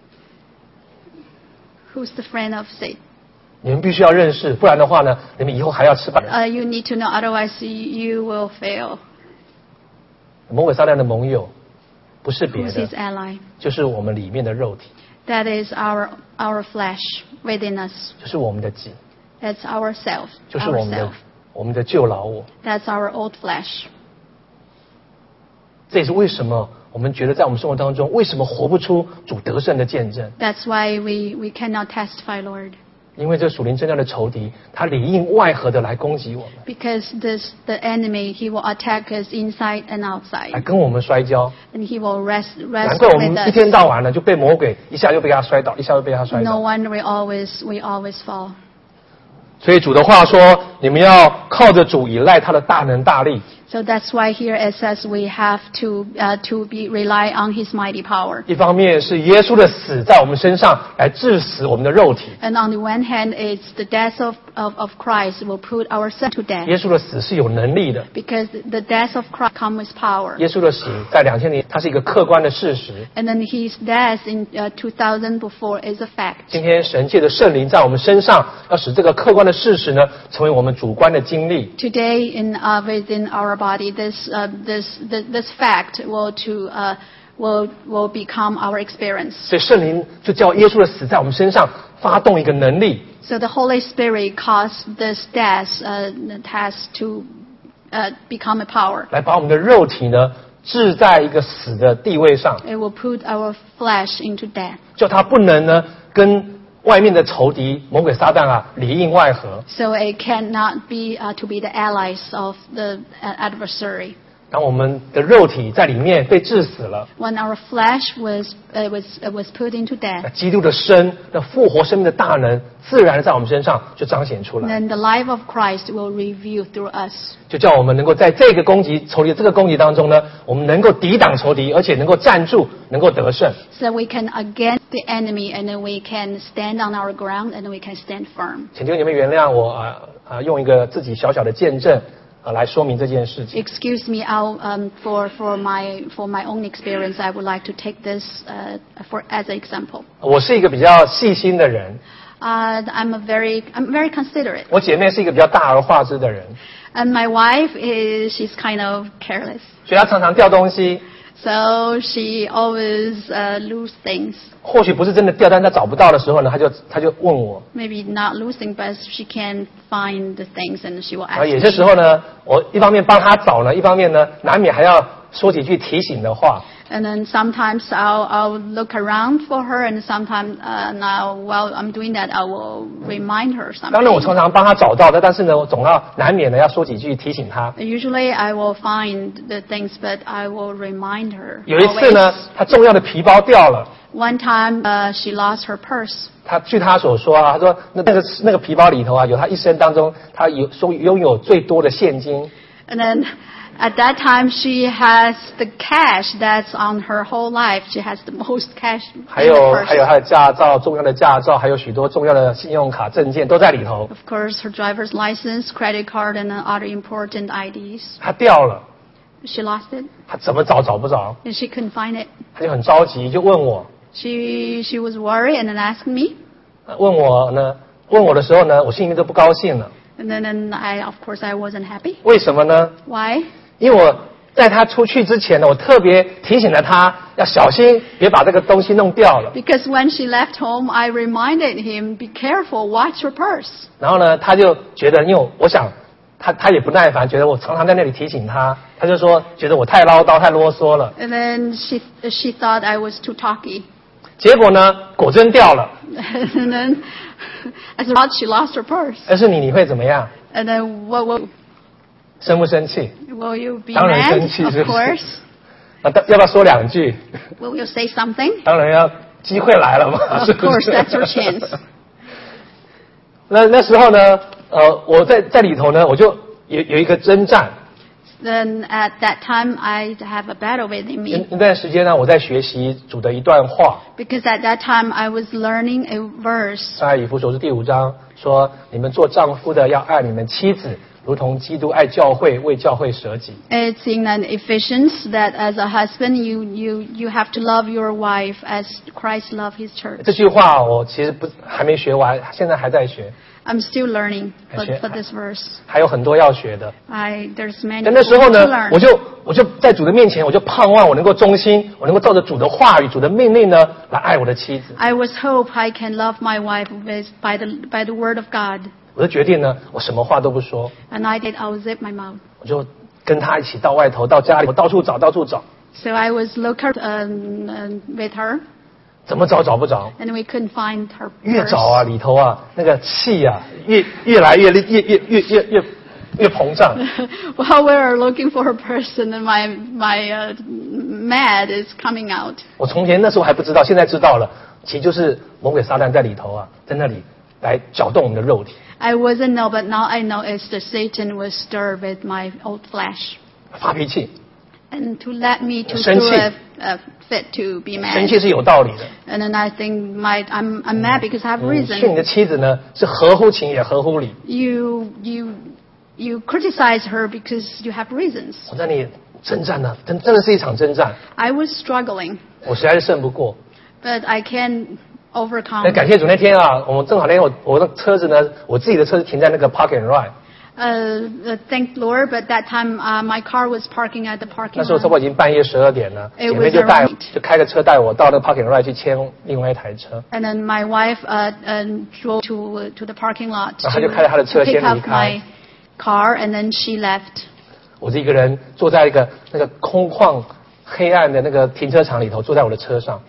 Who's the friend of Satan? 你们必须要认识，不然的话呢，你们以后还要吃饭。 Uh, you need to know, otherwise you, you will fail. 魔鬼撒旦的盟友不是别 Who's 的 his，ally? 就是我们里面的肉体， That is our our flesh within us. 就是我们的己， That's our self. 就是我们的 Ourself. 我们的旧老我。 That's our old flesh. 这也是为什么我们觉得在我们生活当中，为什么活不出主得胜的见证？ That's why we, we cannot testify, Lord. 因为这属灵征战的仇敌，他里应外合的来攻击我们， Because this the enemy, he will attack us inside and 来 outside. 跟我们摔跤。 And he will rest 难 rest 怪我 with 们一天 us. 到晚呢就被魔鬼一下就被他摔倒，一下就被他摔 No 倒。 wonder we always we always fall. 所以主的话说，你们要靠着主，依赖他的大能大力。 So that's why here it says we have to uh, to be rely on his mighty power. 一方面是耶稣的死在我们身上来致死我们的肉体， And on the one hand, it's the death of, of, of Christ will put our sin to death. 耶稣的死是有能力的。 Because the death of Christ comes with power. 耶稣的死在两千年，它是一个客观的事实。 And then his death in uh, two thousand before is a fact. 今天神借着圣灵在我们身上，要使这个客观的事实呢，成为我们主观的经历。 Today, in uh, within our body, this uh, this, this this fact will to uh, will will become our experience. 所以圣灵就叫耶稣的死在我们身上发动一个能力， So the Holy Spirit caused this death uh, has to uh, become a power. 来把我们的肉体呢置在一个死的地位上， It will put our flesh into death. 叫它不能呢跟外面的仇敌魔鬼撒旦啊里应外合。 So it cannot be uh, to be the allies of the uh, adversary. 当我们的肉体在里面被致死了， When our flesh was uh, was uh, was put into 那 death, 基督的生，那复活生命的大能，自然在我们身上就彰显出来， then the life of Christ will reveal through us. 就叫我们能够在这个攻击仇敌这个攻击当中呢，我们能够抵挡仇敌，而且能够站住，能够得胜。 So we can against the enemy, and then we can stand on our ground, and then we can stand firm. 请求你们原谅我啊啊，用一个自己小小的见证啊来说明这件事情。 Excuse me, I'll, um, for for my for my own experience, I would like to take this uh, for as an example. 我是一个比较细心的人， Uh, I'm a very I'm very considerate, 我姐妹是一个比较大而化之的人， and my wife is she's kind of careless. 所以她常常掉东西， So she always uh, lose things. 或许不是真的掉，但她找不到的时候呢，她就她就问我。 Maybe not losing, but she can't find the things, and she will 然后 ask 有些时 me. 候呢，我一方面帮她找呢，一方面呢，难免还要说几句提醒的话。 And then sometimes I'll I'll look around for her, and sometimes uh, now while I'm doing that, I will remind her 当然，我 something. 常常帮她找到的，但是呢，我总要难免的要说几句提醒她。 Usually I will find the things, but I will remind her. 有一次呢 always.， 她重要的皮包掉了。 One time uh, she lost her purse. 她据她所说啊，她说那那个那个皮包里头啊，有她一生当中她有说拥有最多的现金。 And then at that time she has the cash that's on her whole life. She has the most cash 还 in 有 her 还有 purse. 她的驾照，重要的驾照，还有许多重要的信用卡证件都在里头。 Of course, her driver's license, credit card, and other important I Ds. 她掉了， She lost it, 她怎么找找不着， and she couldn't find it. 她就很着急，就问我， She she was worried and then asked me. 问我呢，问我的时候呢，我心里面都不高兴了。 And then and I, of course, I wasn't happy. 为什么呢？ Why? 因为我在她出去之前呢，我特别提醒了她要小心，别把这个东西弄掉了。 Because when she left home, I reminded him, be careful, watch your purse. 然后呢，她就觉得，因为我想，她她也不耐烦，觉得我常常在那里提醒她，她就说觉得我太唠叨、太啰嗦了。 And then she she thought I was too talky. 结果呢，果真掉了。 And then as a result, she lost her purse. 但是你你会怎么样？ And then what will, 生不生气？ will you be 当然 mad? 生气，是 Of 不是？ course. 啊，要不要说两句？ Will you say something? 当然要机会来了嘛， Of course, that's your chance. 那那时候呢，呃，我在在里头呢，我就有有一个征战。 Then at that time, I have a battle within 那 me. 那段时间呢，我在学习主的一段话， Because at that time, I was learning a verse. 在以弗所书第五章说：“你们做丈夫的要爱你们妻子，如同基督爱教会，为教会舍己。” It's in an Ephesians that as a husband, you, you, you have to love your wife as Christ loved his church. 这句话我其实不还没学完，现在还在学， I'm still learning for, 还学- for this verse. 还有很多要学的。 I, there's many 但那 things 时候 to 呢， learn. 我就我就在主的面前，我就盼望我能够忠心，我能够照着主的话语、主的命令呢，来爱我的妻子。 I was hope I can love my wife with, by the, by the word of God. 我就决定呢，我什么话都不说， And I did, I'll zip my mouth. 我就跟他一起到外头，到家里，我到处找，到处找， So I was looking um, um, with her, 怎么找找不着， and we couldn't find her 越 purse. 找啊，里头啊，那个气啊，越越来越越越越越越越膨胀。 While we were looking for her person, and my my uh, mad is coming out. 我从前那时候还不知道，现在知道了，其实就是魔鬼撒旦在里头啊，在那里来搅动我们的肉体， I wasn't know, but now I know it's the Satan was stirred with my old flesh, 发脾气， and to let me to 生气。 throw a, a fit to be 生 mad. 气是有道理的。 And then I think my I'm I'm mad because I have 嗯是你 reason. 的妻子呢，是合乎情也合乎理。 You you you criticize her because you have reasons. 我在那里征战呢，真真的是一场征战， I was struggling, 我实在是胜不过。 but I can overcome. 那感谢主，那天啊，我们正好那天我我的车子呢，我自己的车子停在那个 Park and Ride， Uh, uh, thank Lord, but that time uh, my car was parking at the parking 那时候差不 lot. 多已经半夜十二点了， It 姐妹就带 was around- 就开个车带我到那个 Park and Ride 去牵另外一台车， And then my wife uh, uh, drove to to the parking lot 然后 to, 她就开着她的车 to pick 先离 up 开。 my car, and then she left. 我是一个人坐在一个那个空旷黑暗的那个停车场里头，坐在我的车上，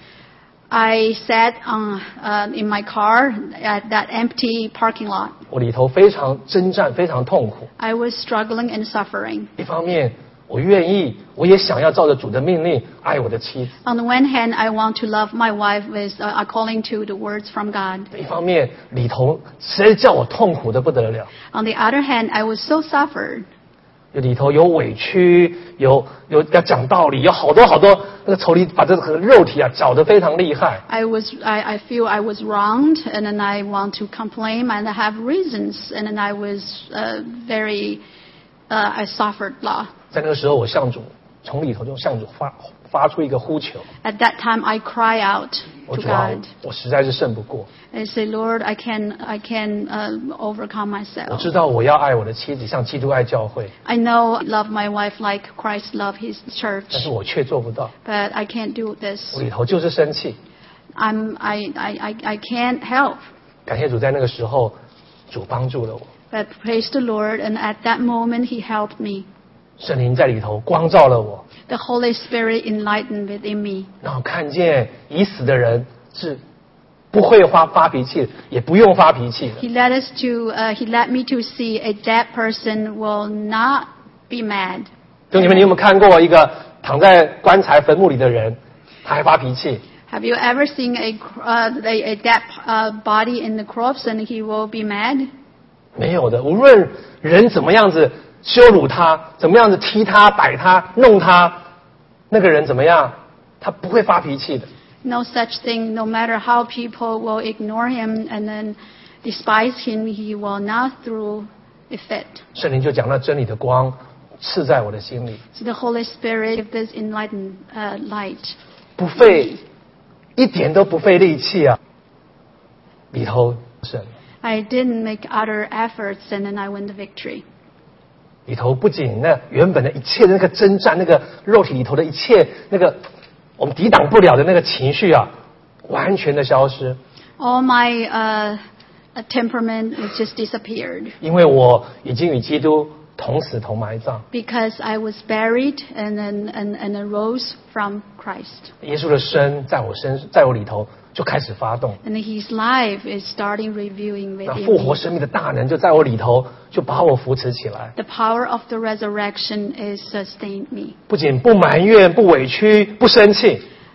I sat on, uh, in my car at that empty parking lot. 我里头非常征战，非常痛苦。 I was struggling and suffering. 一方面，我愿意，我也想要照着主的命令爱我的妻子； On the one hand, I want to love my wife with uh, according to the words from God. 一方面，里头实在叫我痛苦的不得了。 On the other hand, I was so suffered. 里头有委屈，有有要讲道理，有好多好多那个仇敌把这个肉体啊搅得非常厉害。 I was, I, I feel I was wronged, and then I want to complain, and I have reasons, and then I was uh, very, uh, I suffered law. 在那个时候，我向主从里头就向主发发出一个呼求， At that time, I cry out 我 to 主啊 God. 我实在是胜不过。 I say, Lord, I can, I can uh, overcome 我 myself. 知道我要爱我的妻子，像基督爱教会， I know I love my wife like Christ loved His 但 church, 是我却做不到。 but I can't do this. 我里头就是生气。 I'm, I, I, I, I can't help. 感谢主，在那个时候，主帮助了我， But praise the Lord, and at that moment He helped me. 圣灵在里头光照了我， The Holy Spirit enlightened within me. 让我看见已死的人是不会发发脾气，也不用发脾气的。 He led us to, uh, He led me to see a dead person will not be mad. 弟兄姐妹，你有没有看过一个躺在棺材坟墓里的人，他还发脾气？ Have you ever seen a, uh, a, a dead uh, body in the corpse and he will be mad? 没有的，无论人怎么样子羞辱他，怎么样子踢他、摆他、弄他，那个人怎么样，他不会发脾气的。 No such thing. No matter how people will ignore him and then despise him, he will not throw a fit. 圣灵就讲那真理的光刺在我的心里， So the Holy Spirit gives this enlightened uh, light. 不费一点都不费力气啊，里头神 I didn't make other efforts, and then I win the victory. 里头不仅那原本的一切的那个征战，那个肉体里头的一切那个我们抵挡不了的那个情绪啊，完全的消失， All my uh, uh, temperament was just disappeared 因为我已经与基督同死同埋葬。 because I was buried and then and, and arose from Christ. 耶稣的生在我身，在我里头就开始发动， And His life is starting reviewing 那 within 复活 me. 生命的大能就在我里头，就把我扶持起来。 The power of the resurrection is sustained me. 不仅不埋怨、不委屈、不生气，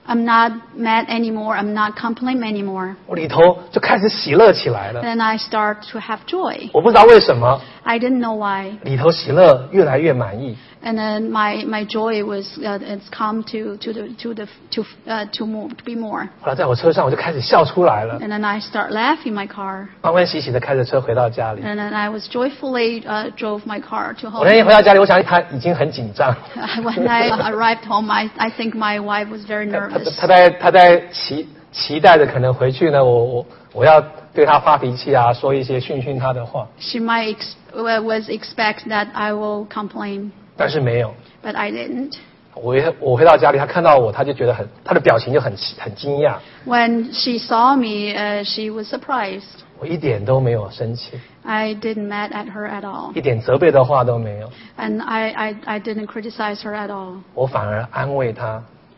I'm not mad anymore. I'm not complaining anymore. 我里头就开始喜乐起来了。 Then I start to have joy. 我不知道为什么， I didn't know why. 里头喜乐越来越满意。 And then my, my joy was uh, it's come to to the to the to uh, to more to be more. 后来在我车上我就开始笑出来了， And then I start laughing in my car. 欢欢喜喜的开着车回到家里。 And then I was joyfully uh, drove my car to 我那天 home. 回到家里，我想他已经很紧张， When I arrived home, I I think my wife was very 他 nervous. 他在他在期期待着可能回去呢，我我我要对他发脾气啊，说一些训训他的话， She might ex- was expect that I will complain, 但是没有。 but I didn't. 我回我回到家里，他看到我，他就觉得很，他的表情就很很惊讶。 When she saw me, uh, she was surprised. 我一点都没有生气， I didn't mad at her at all, 一点责备的话都没有， and I, I, I didn't criticize her at all. 我反而安慰他，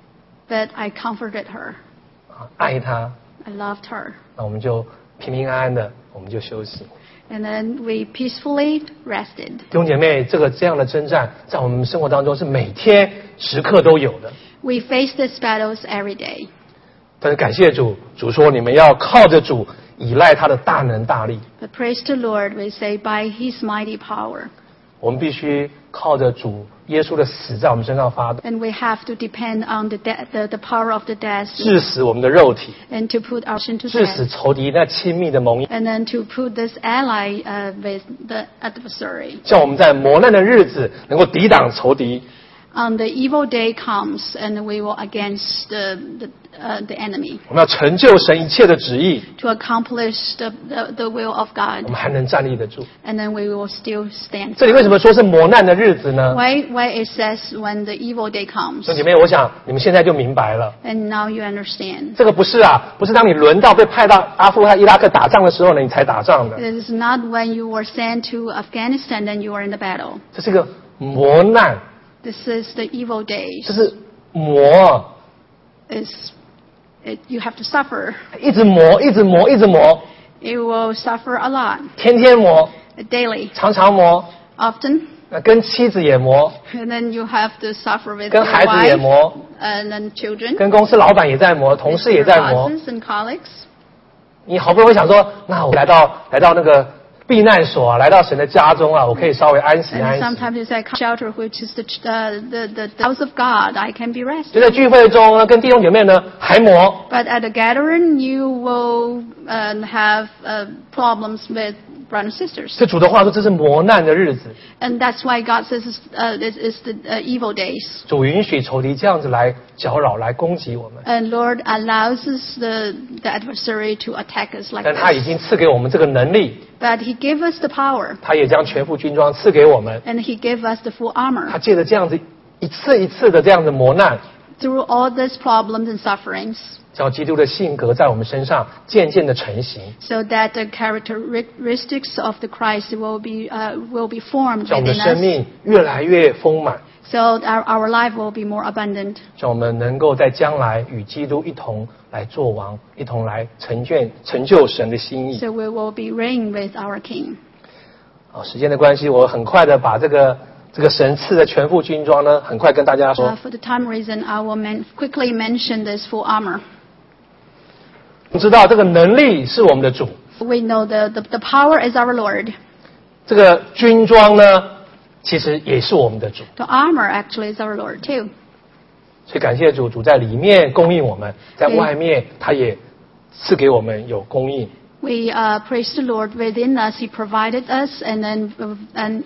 But I comforted her. 啊，爱他。 I loved her. 那我们就平平安安的，我们就休息。 And then we peacefully rested. 弟兄姐妹，这个这样的征战，在我们生活当中是每天时刻都有的。 We face these battles every day. 但是感谢主，主说你们要靠着主，依赖他的大能大力。 But praise the Lord, we say, by His mighty power. 我们必须靠着主耶稣的死在我们身上发动， And we have to depend on the, de- the, the power of the death 致死我们的肉体， and to put our sin to 致死 death. 仇敌那亲密的盟约， And then to put this ally uh, with the adversary. 叫我们在磨难的日子能够抵挡仇敌， On the evil day comes, and we will against the, the, uh, the enemy 我们要成就神一切的旨意， to accomplish the, the, the will of 我 God. 们还能站立得住。 And then we will still stand. 这里为什么说是磨难的日子呢？ Why, why it says when the evil day comes. 兄弟姐妹，我想你们现在就明白了。 And now you understand. 这个不是啊，不是当你轮到被派到阿富汗、伊拉克打仗的时候呢，你才打仗的。 It is not when you were sent to Afghanistan then you are in the battle. 这是个磨难， This is the evil days. 这是磨， It's, it, you have to suffer. 一直磨，一直磨，一直磨， You will suffer a lot, 天天磨， daily, 常常磨， often. 呃跟妻子也磨， And then you have to suffer with 跟 your 孩子也 wife 磨， and then children, 跟公司老板也在磨，同 with 事也 your 在磨。 bosses and colleagues. 你好不容易想说，那我来到来到那个避难所啊，来到神的家中啊，我可以稍微安息 And 安息。 sometimes it's like shelter, which is the, uh, the, the, the house of God. I can be 就 rested. 在聚会中呢，跟弟兄姐妹呢还磨， But at the gathering, you will uh, have uh, problems with brothers and sisters. 这主的话说，这是磨难的日子。 And that's why God says it's, uh, it is the uh, evil days. 主允许仇敌这样子来搅扰、来攻击我们， And Lord allows us the, the adversary to attack us like 但他已 this. 经赐给我们这个能力， But He gave us the power. 他也将全副军装赐给我们。 And He gave us the full 他 armor. 借着这样子一次一次的这样的磨难， Through all these problems and sufferings, 叫基督的性格在我们身上渐渐的成型， so that the characteristics of the Christ will be, uh, will be formed 叫我们的 within 生 us. 命越来越丰满， So our, our life will be more abundant. 叫我们能够在将来与基督一同来作王，一同来成就成就神的心意。 So we will be reigning with our King. 好，时间的关系，我很快的把这个这个神赐的全副军装呢，很快跟大家 Uh, 说。 for the time reason, I will men- quickly mention this full armor. 我们知道这个能力是我们的主， We know the, the, the power is our Lord. 这个军装呢，其实也是我们的主。 The armor actually is our Lord too. 所以感谢主，主在里面供应我们，在外面他也赐给我们有供应。 We uh, praise the Lord within us. He provided us, and then uh, and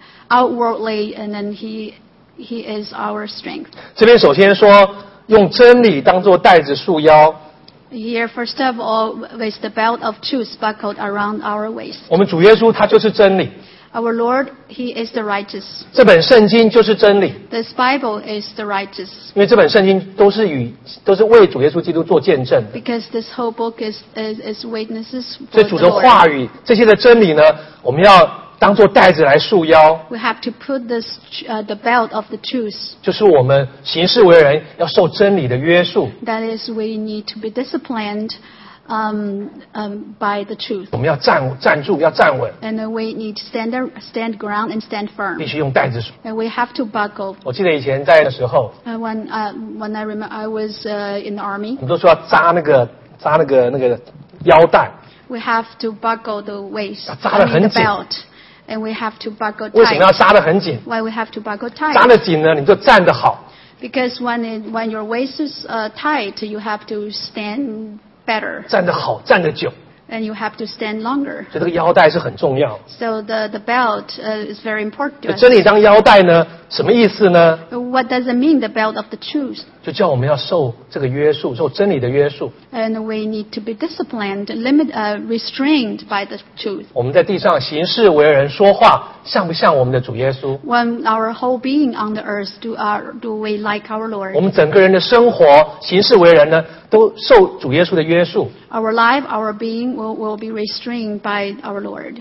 outwardly, and then He He is our strength. 这边首先说用真理当作带子束腰， Here, first of all, with the belt of truth buckled around our waist. 我们主耶稣他就是真理， Our Lord, He is the righteous. 这本圣经就是真理， This Bible is the righteous. 因为这本圣经都是与都是为主耶稣基督做见证的。 Because this whole book is is, is witnesses 所 for 以主 the 的话 Lord. 语这些的真理呢，我们要当作带子来束腰， We have to put this uh, the belt of the truth. 就是我们行事为人要受真理的约束。 That is, we need to be disciplined um, um, by the truth. 我们要站站住，要站稳， And uh, we need to stand, there, stand ground and stand 必 firm. 须用带子数。 And we have to buckle. 我记得以前在的时候， Uh, when, uh, when I remember I was uh, in the army, 我们都说要扎那个扎那个那个腰带， we have to buckle the waist, 要扎得 I mean 很 the 紧。 belt. And we have to buckle 为什么要 tight. 扎得很紧？ Why we have to buckle 扎 tight? 得紧呢，你就站得好。 Because when it, when your waist is uh, tight, you have to stand better 站得好，站得久， and you have to stand longer. 所以这个腰带是很重要。 So the, the belt uh, is very important to 那 us. 真理当腰带呢，什么意思呢？ What does it mean, the belt of the truth? 就叫我们要受这个约束，受真理的约束。 And we need to be disciplined, limit, uh, restrained by the truth. 我们在地上行事为人，说话像不像我们的主耶稣？ When our whole being on the earth, do, our, do we like our 我 Lord? 们整个人的生活行事为人呢，都受主耶稣的约束。 Our life, our being will, will be restrained by our Lord.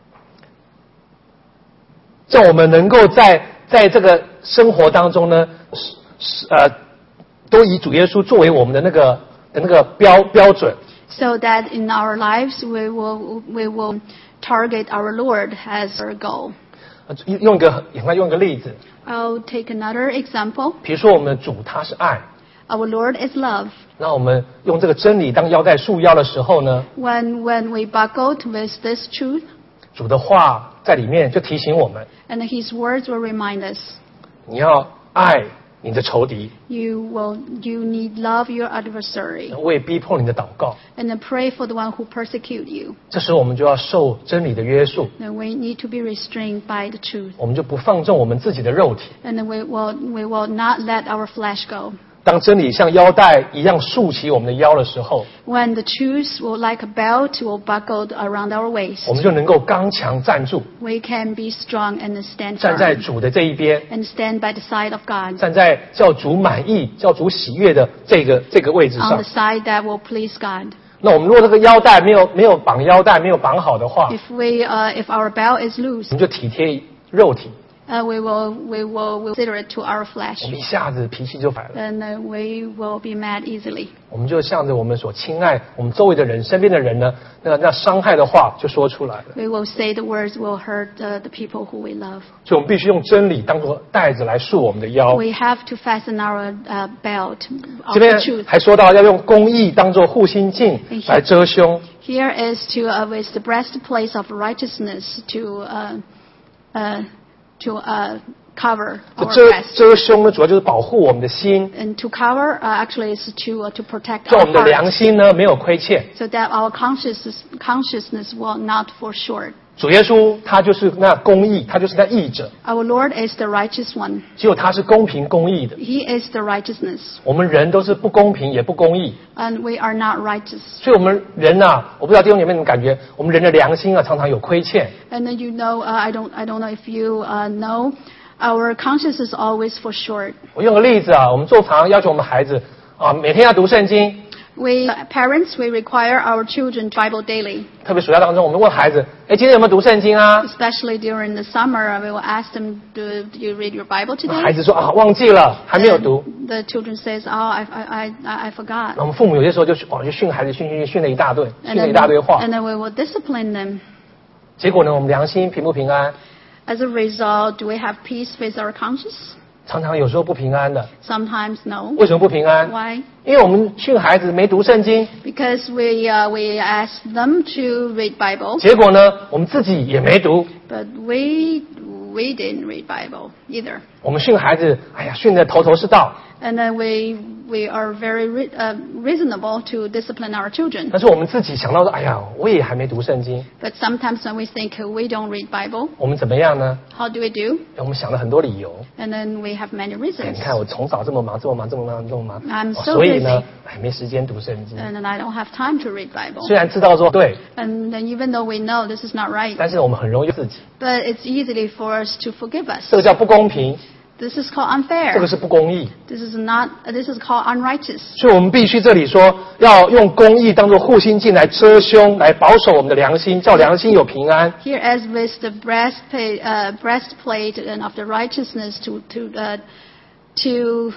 叫我们能够在在这个生活当中呢，是是呃，都以主耶稣作为我们的那个的那个标标准。 So that in our lives, we will, we will target our Lord as our goal. 呃用用一个很快用一个例子， I'll take another example. 比如说我们的主他是爱， Our Lord is love. 那我们用这个真理当腰带束腰的时候呢， When, when we buckled with this truth, 主的话在里面就提醒我们， and His words will remind us, 你要爱你的仇敌， you will, you need love your adversary, 为逼迫你的祷告。 and then pray for the one who persecute you. 这时候我们就要受真理的约束， And we need to be restrained by the truth. 我们就不放纵我们自己的肉体。 And then we will, we will not let our flesh go. 当真理像腰带一样束起我们的腰的时候， When the truth will like a belt will buckled around our waist, 我们就能够刚强站住， we can be strong and stand 站在 firm 主的这一边， and stand by the side of God, 站在叫主满意、叫主喜悦的这个这个位置 on 上 the。side that will please God. 那我们如果这个腰带没有没有绑腰带，没有绑好的话， If we, uh, if our belt is loose, 我们就体贴肉体， uh, we will, we will, will consider it to our 我 flesh, 们一下子脾气就来了。 and uh, we will be mad easily. 我们就向着我们所亲爱、我们周围的人、身边的人呢，那那伤害的话就说出来了。 We will say the words will hurt uh, the people who we love. 所以我们必须用真理当作带子来束我们的腰。 We have to fasten our uh, belt 这 of 边 the truth. 还说到要用公义当作护心镜来遮胸。 Here is to uh, with the breastplate of righteousness to uh, uh, to uh, cover 这 our 遮 breast. 遮胸呢，主要就是保护我们的心， And to cover uh, actually is to uh, to protect 让我 our 们的良 heart, 心呢没有亏欠。 so that our consciousness consciousness will not fall short. 主耶稣他就是那公义，他就是那义者， Our Lord is the righteous one. 只有他是公平公义的。 He is the righteousness, 我们人都是不公平也不公义， and we are not righteous. 所以我们人呐、我不知道弟兄姐妹们感觉，我们人的良心啊常常有亏欠。 And then you know, uh, I don't I don't know if you uh, know, our consciousness always fall short. 我用个例子啊，我们做常要求我们孩子啊每天要读圣经， We parents we require our children to Bible daily. 特别暑假当中，我们问孩子，哎，今天有没有读圣经啊？ Especially during the summer, we will ask them, "Do, do you read your Bible 孩 today?" 子说啊忘记了，还没有读。 And the children says, "Oh, I I I I forgot." 那我们父母有些时候就哦就训孩子训训训了一大堆，训 And 了 then, 一大堆话， and then we will discipline them. 结果呢，我们良心平不平安？ As a result, do we have peace with our conscience? 常常有时候不平安的。 Sometimes no. 为什么不平安？ Why? 因为我们训孩子没读圣经， Because we uh, we ask them to read Bible, 结果呢，我们自己也没读。 but we we didn't read Bible either. 我们训孩子，哎呀，训得头头是道， And then we we are very re, uh, reasonable to discipline our children. 但是我们自己想到说，哎呀，我也还没读圣经， But sometimes when we think we don't read Bible, 我们怎么样呢？ how do we do? 我们想了很多理由。 And then we have many 哎， reasons. 你看我从早这么忙，这么忙，这么忙，这么忙， I'm 哦 so 所以呢 busy.， 哎，没时间读圣经。 And then I don't have time to read Bible. 虽然知道说对， And then even though we know this is not right, 但是我们很容易自己， but it's easily for us to forgive us. 这个叫不公平， This is called 这个 unfair. 是不公义。 This is not. This is called unrighteous. 所以我们必须这里说，要用公义当作护心镜来遮胸，来保守我们的良心，叫良心有平安。 Here, as with the breastplate, uh, breastplate and of the righteousness to to uh, to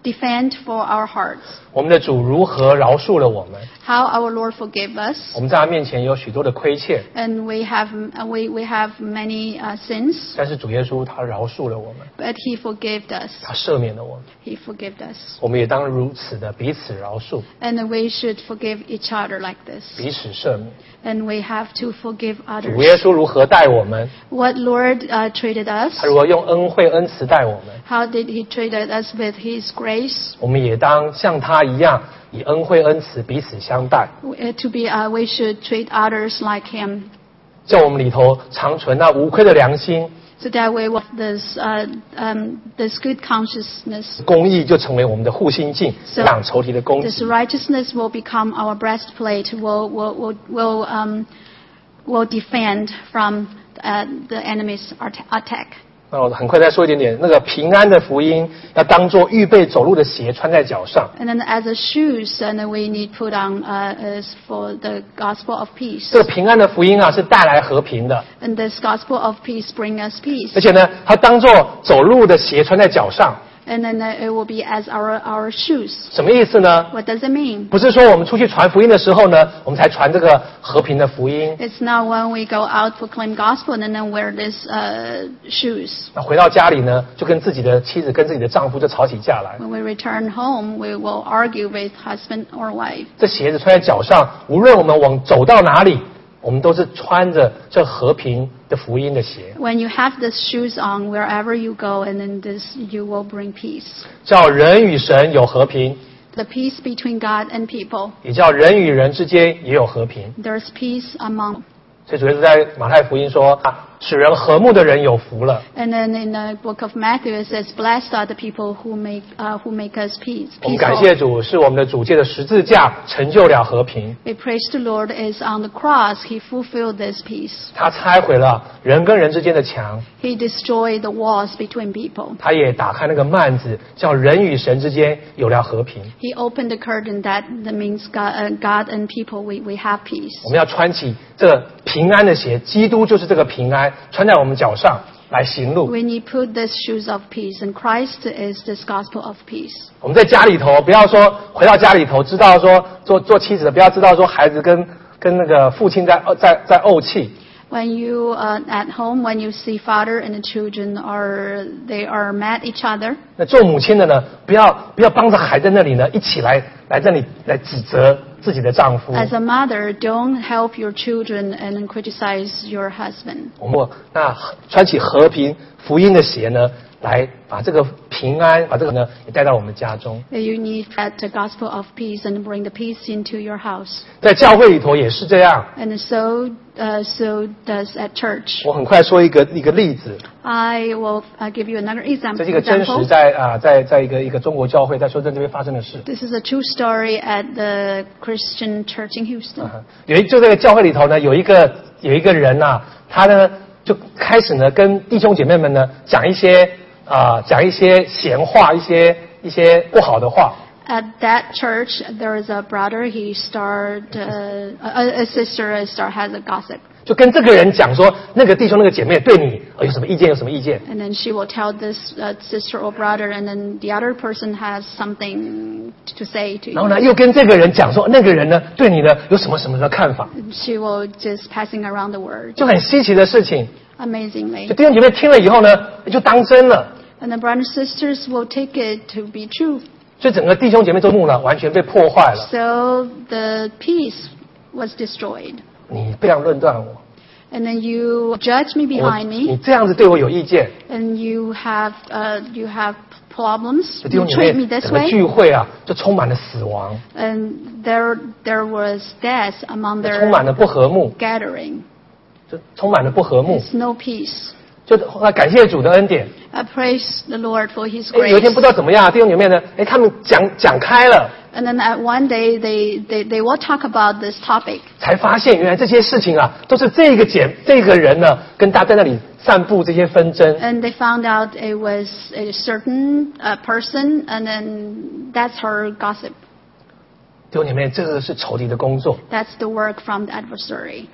defend for our hearts. 我们的主如何饶恕了我们？ How our Lord forgave us. 我们在他面前有许多的亏欠， And we have, uh, we, we have many uh, sins, 但是主耶稣他饶恕了我们， but He forgave us. 他赦免了我们。 He forgave us. 我们也当如此的彼此饶恕， And we should forgive each other like this. 彼此赦免。 And we have to forgive 主耶 others. 稣如何待我们？ What Lord uh, treated us, 他如何用恩惠恩慈待我们？ how did He treated us with His grace? 我们也当像他一样，以恩惠恩慈彼此相待， Uh, To be, uh, we should treat others like Him, 叫我们里头常存那无愧的良心， so that way with this, uh, um, this good consciousness, 公义就成为我们的护心镜， So- 挡仇敌的攻 this 击。 righteousness will become our breastplate, will will will will, um, will defend from uh, the enemy's art- attack. 那我很快再说一点点，那个平安的福音要当做预备走路的鞋穿在脚上。 And then as a shoes, and then we need put on uh, is for the gospel of peace. 这个平安的福音啊，是带来和平的， And this gospel of peace bring us peace. 而且呢，它当做走路的鞋穿在脚上。 And then uh, it will be as our our shoes. 什么意思呢？ What does it mean? 不是说我们出去传福音的时候呢，我们才传这个和平的福音。 It's not when we go out to proclaim gospel and then wear these uh, shoes. 那回到家里呢，就跟自己的妻子、跟自己的丈夫就吵起架来。 When we return home, we will argue with husband or wife. 这鞋子穿在脚上，无论我们往走到哪里，我们都是穿着这和平的福音的鞋， When you have these shoes on, wherever you go, and then this you will bring peace. 叫人与神有和平， The peace between God and people. 也叫人与人之间也有和平。 There's peace among. 所以主耶稣在马太福音说啊，使人和睦的人有福了。 And then in the book of Matthew it says, "Blessed are the people who make uh, who make us peace." 我们感谢主，是我们的主借着十字架成就了和平。 We praise the Lord is on the cross. He fulfilled this peace. 他拆毁了人跟人之间的墙， He destroyed the walls between people. 他也打开那个幔子，叫人与神之间有了和平。 He opened the curtain that, that means God, uh, God and people, we, we have peace. 我们要穿起这个平安的鞋，基督就是这个平安，穿在我们脚上来行路。 We need put these shoes of peace, and Christ is this gospel of peace. 我们在家里头，不要说回到家里头，知道说做做妻子的，不要知道说孩子跟跟那个父亲在在在怄气。 When you uh, at home, when you see father and the children are they are mad each other, 那做母亲的呢，不要不要帮着孩子在那里呢，一起来来这里来指责自己的丈夫。 as a mother, don't help your children and then criticize your husband. 我们那穿起和平福音的鞋呢，来把这个平安，把这个呢也带到我们家中。 You need that the gospel of peace and bring the peace into your house. 在教会里头也是这样。 And so, uh, so does at church. 我很快说一个一个例子， I will uh, give you another 这 example. 是一个真实 example. 在啊、在在一个一个中国教会在修正这边发生的事。 This is a true story at the Christian church in Houston. 啊有一就这个教会里头呢，有一个有一个人呐、啊，他呢就开始呢跟弟兄姐妹们呢讲一些啊、讲一些闲话，一些一些不好的话。 At that church, there is a brother. He started, uh, a, a sister start has a gossip, 就跟这个人讲说，那个弟兄那个姐妹对你、呃有什么意见，有什么意见。 and then she will tell this uh, sister or brother, and then the other person has something to say to 然后 you. 呢，又跟这个人讲说，那个人呢对你呢有什么什么的看法， She will just passing around the word. 就很稀奇的事情。就 Amazingly, 弟兄姐妹听了以后呢，就当真了， and the brothers and sisters will take it to be true. 所以整个弟兄姐妹周末呢完全被破坏了。 So the peace was destroyed. 你这样论断我， And then you judge me 我 behind 你 me, 这样子对我有意见， and you have uh, you have problems. 弟 You 兄姐 treat me 妹 this 整个 way, 聚会啊就充满了死亡， and there there was death among 就充满 their 了不和睦， gathering. 就充满了不和睦。 There's no peace. 就那感谢主的恩典。 I praise the Lord for His 哎，有一天 grace. 不知道怎么样，弟兄姐妹呢，哎，他们讲讲开了， And then at one day they, they, they will talk about this topic. 才发现原来这些事情啊，都是这个姐这个人呢，跟他在那里散布这些纷争。 And they found out it was a certain uh, person, and then that's her gossip. 弟兄姐妹，这个是仇敌的工作。 That's the work from the adversary.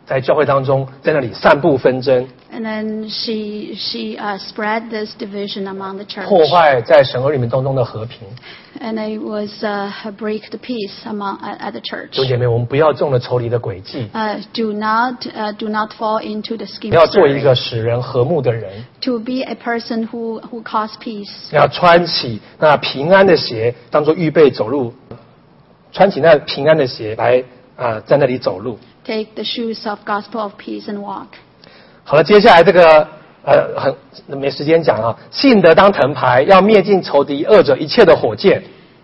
在教会当中，在那里散布纷争， And then she she uh, spread this division among the church. 破坏在神儿女们当中的和平。 And it was uh, a break the peace among at, at the church. 弟兄姐妹，我们不要中了仇敌的诡计， Uh, do not uh, do not fall into the 我 scheme 们要 of 做一个 Satan. 使人和睦的人， To be a person who who cause peace. 要穿起那平安的鞋，当做预备走路，穿起那平安的鞋来啊、呃，在那里走路。 Take the shoes of gospel of peace and walk. 好了，接下来这个呃很没时间讲啊，信德当藤牌，要灭尽仇敌恶者一切的火箭。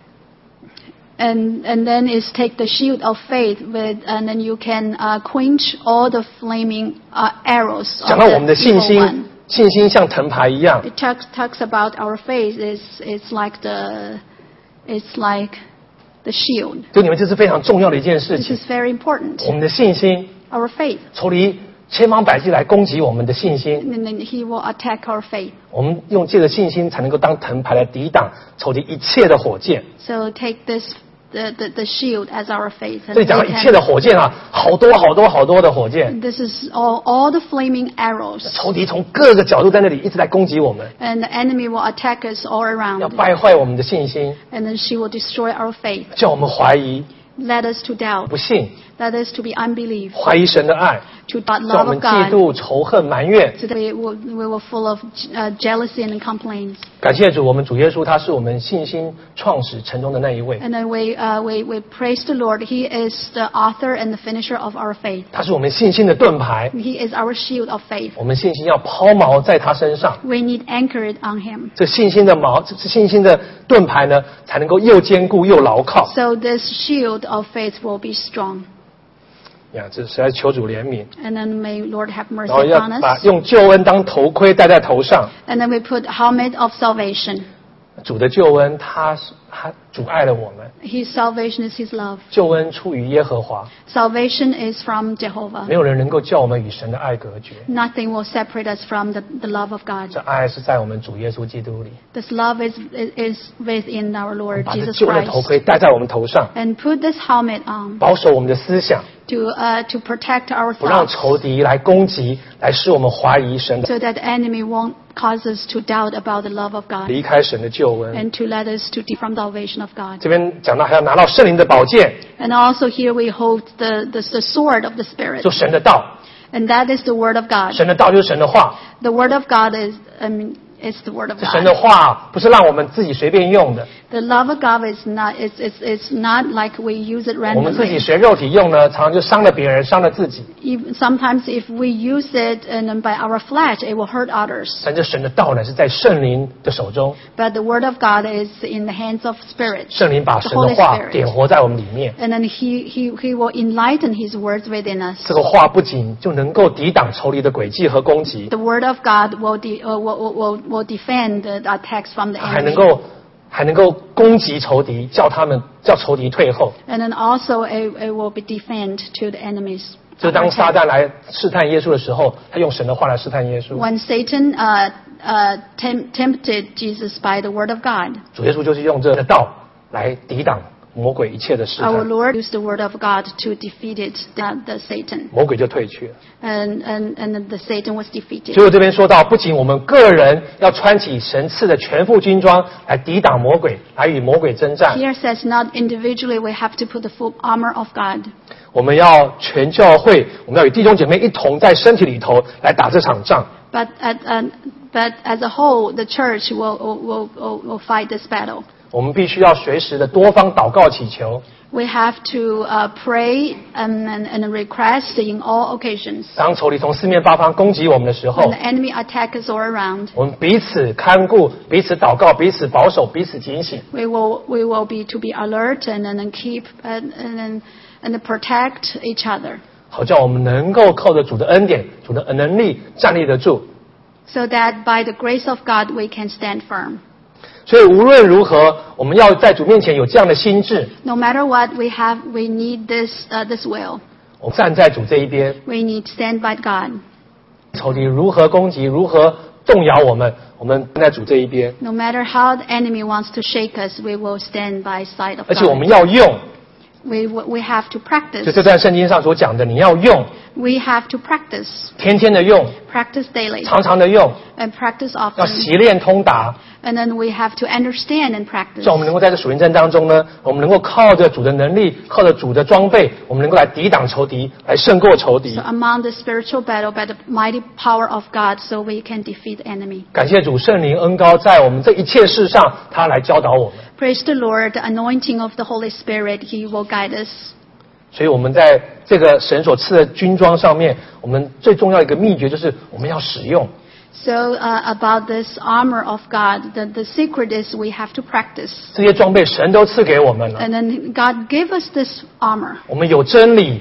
And and then is take the shield of faith with, and then you can uh, quench all the flaming uh, arrows 讲 of 到 the 我们的信 evil 心 one.， 信心像藤牌一样， It talks talks about our faith is it's like the it's like the shield. 就你们这是非常重要的一件事 This 情。 is very important. 我们的信心， Our faith, 仇敌千方百计来攻击我们的信心， and then he will attack our faith. 我们用借着信心才能够当藤牌来抵挡仇敌一切的火箭。 So take this the the, the shield as our faith. 这里讲到 we 一 can- 切的火箭啊，好多好多好多的火箭， This is all all the flaming arrows, 仇敌从各个角度在那里一直在攻击我们， and the enemy will attack us all 要 around, 败坏我们的信心， and then she will destroy our faith, 叫我们怀疑、 led us to doubt, 不信、 led us to be unbelief, 怀疑神的爱， to not 叫我 love 们 of 嫉 God, 妒、仇恨、埋怨。 so that we will, we were full of uh, jealousy and complaints. 感谢主，我们主耶稣他是我们信心创始成终的那一位， And then we, uh, we, we praise the Lord. He is the author and the finisher of our faith. 他是我们信心的盾牌， He is our shield of faith. 我们信心要抛锚在他身上。 We need anchored on Him. 这信心的锚，这信心的盾牌呢，才能够又坚固又牢靠。 So this shield of faith will be strong. 呀，这实在求主怜悯， And then may Lord have mercy 然后要 upon 把 us. 用救恩当头盔戴在头上。 And then we put helmet of salvation. 主的救恩，他是他主爱了我们， His salvation is His love. 救恩出于耶和华， Salvation is from Jehovah. 没有人能够叫我们与神的爱隔绝。 Nothing will separate us from the, the love of God. 这爱是在我们主耶稣基督里， This love is, is within our Lord 把这 Jesus 救恩的头 Christ. 盔戴在我们头上， And put this helmet on 保守我们的思想， to, uh, to protect our 不让 thoughts 仇敌来攻击，来使我们怀疑神的， so that the enemy won't cause us to doubt about the love of God 离开神的救恩。 and to let us to de- from the salvation of God. 这边讲到还要拿到圣灵的宝剑， And also here we hold the, the, the sword of the Spirit. 就神的道， And that is the word of God. 神的道就是神的话。 The word of God is, I mean, it's the word of 这神的 God. 话不是让我们自己随便用的， The love of God is not, it's, it's, it's not like we use it 我们自己 randomly. 随肉体用呢，常常就伤了别人，伤了自己。 Even, sometimes if we use it and then by our flesh, it will hurt others. 但这神的道呢，是在圣灵的手中， But the word of God is in the hands of Spirit. 圣灵把 The 神的 Holy 话 Spirit. 点活在我们里面。 And then he, he, he will enlighten His words within us. 这个话不仅就能够抵挡仇敌的诡计和攻击， The word of God will, de, uh, will, will, will defend the attacks from the 还能 enemy. 够还能够攻击仇敌，叫他们叫仇敌退后。 And then also it, it will be defend to the enemies. 就当撒旦来试探耶稣的时候，他用神的话来试探耶稣。 When Satan uh, uh, tem- tempted Jesus by the word of God, 主耶稣就是用这个道来抵挡魔鬼一切的试 our 探， Lord used the word of God to defeat it, the, the Satan. 魔鬼就退去了。 And, and, and the Satan was defeated. 所以我这边说到，不仅我们个人要穿起神赐的全副军装来抵挡魔鬼，来与魔鬼征战， Here says not individually we have to put the full armor of God. 我们要全教会，我们要与弟兄姐妹一同在身体里头来打这场仗。 But, at, uh, but as a whole, the church will, will, will, will fight this battle. 我们必须要随时的多方祷告祈求， We have to uh, pray and, and, and request in all occasions. 当仇敌从四面八方攻击我们的时 When 候 the，enemy attack us all around, 我们彼此看顾，彼此祷告，彼此保守，彼此警醒。 we will, we will be to be alert and, and, and keep and, and, and protect each other. 好叫我们能够靠着主的恩典、主的能力站立得住。 So that by the grace of God we can stand firm. 所以无论如何，我们要在主面前有这样的心智， No matter what we have, we need this, uh, this will. 我们站在主这一边。 We need to stand by God. 仇敌如何攻击，如何动摇我们，我们站在主这一边。 No matter how the enemy wants to shake us, we will stand by side of 而且我们 God. 要用， We we have to 就 practice. 这段圣经上所讲的，你要用， We have to practice. 天天的用， Practice daily. 常常的用， And practice 要 often. 习练通达。 And then we have to understand and practice. 让我们能够在这属灵战当中呢，我们能够靠着主的能力，靠着主的装备，我们能够来抵挡仇敌，来胜过仇敌 So。among the spiritual battle by the mighty power of God, so we can defeat the enemy. 感谢主圣灵恩膏在我们这一切事上，他来教导我们。 Praise the Lord, the anointing of the Holy Spirit, He will guide us. 所以我们在这个神所赐的军装上面，我们最重要的一个秘诀就是我们要使用。 So uh, about this armor of God, the, the secret is we have to practice. 这些装备神都赐给我们了， And then God gave us this armor. 我们有真理，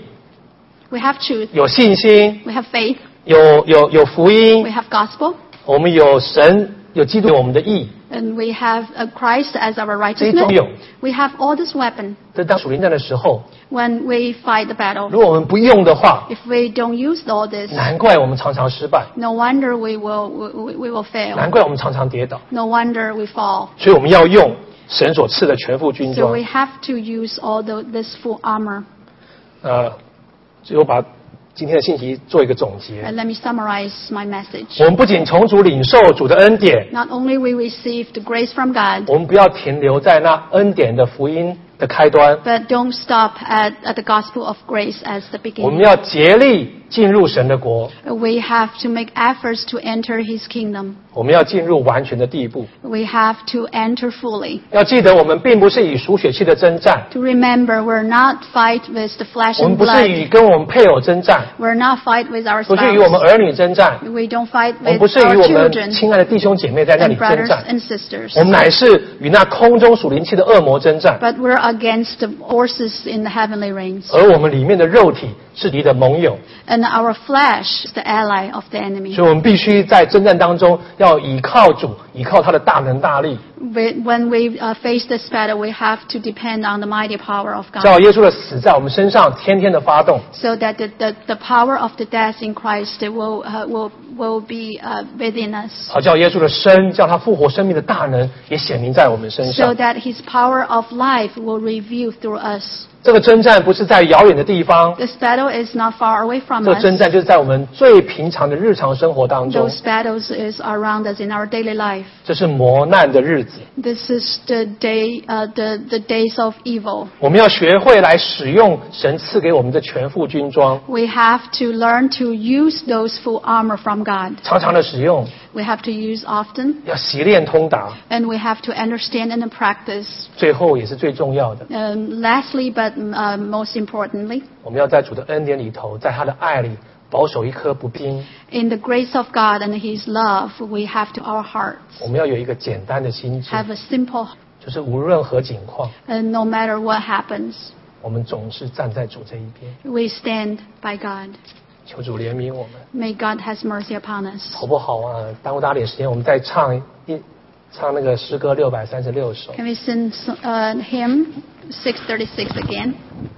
We have truth, 有信心， we have faith, 有有有福 we 音， have gospel, 我们有神，有基督给我们的义。 and we have uh, Christ as our 这一种 righteousness. 有， We have all this weapon 在当属灵战的时候， when we fight the 如 battle. 果我们不用的话， If we don't use all this, 难怪我们常常失败， no wonder we will we, we will 难 fail. 怪我们常常跌倒。 No wonder we fall. 所以我们要用神所赐的全副军 So 装 we。have to use all the, this full armor. 呃，最后把今天的信息做一个总结。 And let me summarize my message. 我们不仅从主领受主的恩典， Not only we receive the grace from God, 我们不要停留在那恩典的福音的开端， but don't stop at, at the gospel of grace as the 我们 beginning. 要竭力进入神的国， We have to make efforts to enter His kingdom. 我们要进入完全的地步。 We have to enter fully. 要记得，我们并不是以属血气的征战， To remember, we're not fight with the flesh 我们 and 不是以 blood. 跟我们配偶征战， We're not fight with our 不是与我们 spouse. 儿女征战， We don't fight 我们 with 不是与 our 我们 children 亲爱的弟兄姐妹在那里 and 征 brothers 战， and sisters. 我们乃是与那空中属灵气的恶魔征战， But we're against the forces in the heavenly realms. 而我们里面的肉体是敌的盟友， And our flesh is the ally of the enemy. 所以我们必须在征战当中要倚靠主，倚靠他的大能大力， We- When we uh, face this battle, we have to depend on the mighty power of 叫 God, 耶稣的死在我们身上天天的发动， so that the, the, the power of the death in Christ will uh, will will be uh, within us, 好叫耶稣的生，叫他复活生命的大能也显明在我们身 so 上。 that His power of life will reveal through us. 这个征战不是在遥远的地方， This battle is not far away from 这个 us. 征战就是在我们最平常的日常生活当中， Those battles is around us in our daily life. 这是磨难的日子。 This is the day, uh, the the days of evil. 我们要学会来使用神赐给我们的全副军装， We have to learn to use those full armor from God. 常常的使用， We have to use often, 要习练通达。 and we have to understand and practice. 最后也是最重要的， Um, lastly, but uh, most importantly, 我们要在主的恩典里头，在他的爱里保守一颗不冰。 in the grace of God and His love, we have to our hearts 我们要有一个简单的心智， have a simple, 就是无论何境况， and no matter what happens, 我们总是站在主这一边。 we stand by God. 求主怜悯我们， May God has mercy upon us. 好不好啊？耽误大家点时间，我们再唱一唱那个诗歌六百三十六首。 Can we sing uh, hymn six thirty-six again?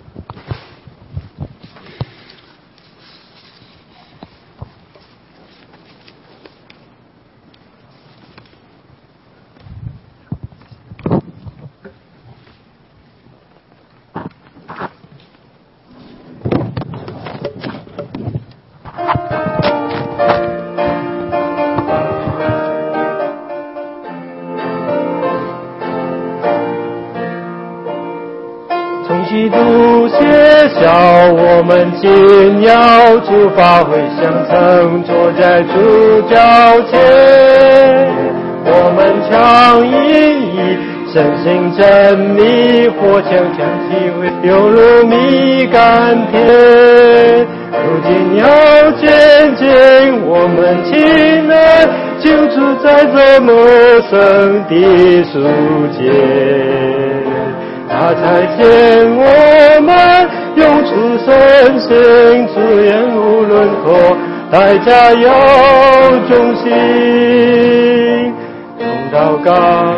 从基督写下我们紧要主发挥相曾坐在主脚前，我们常以深信真理或强强体会犹如蜜甘甜，如今要渐渐我们亲爱就住在这陌生的世界，他才见我们用出身心资源无论何代价要忠心，用祷告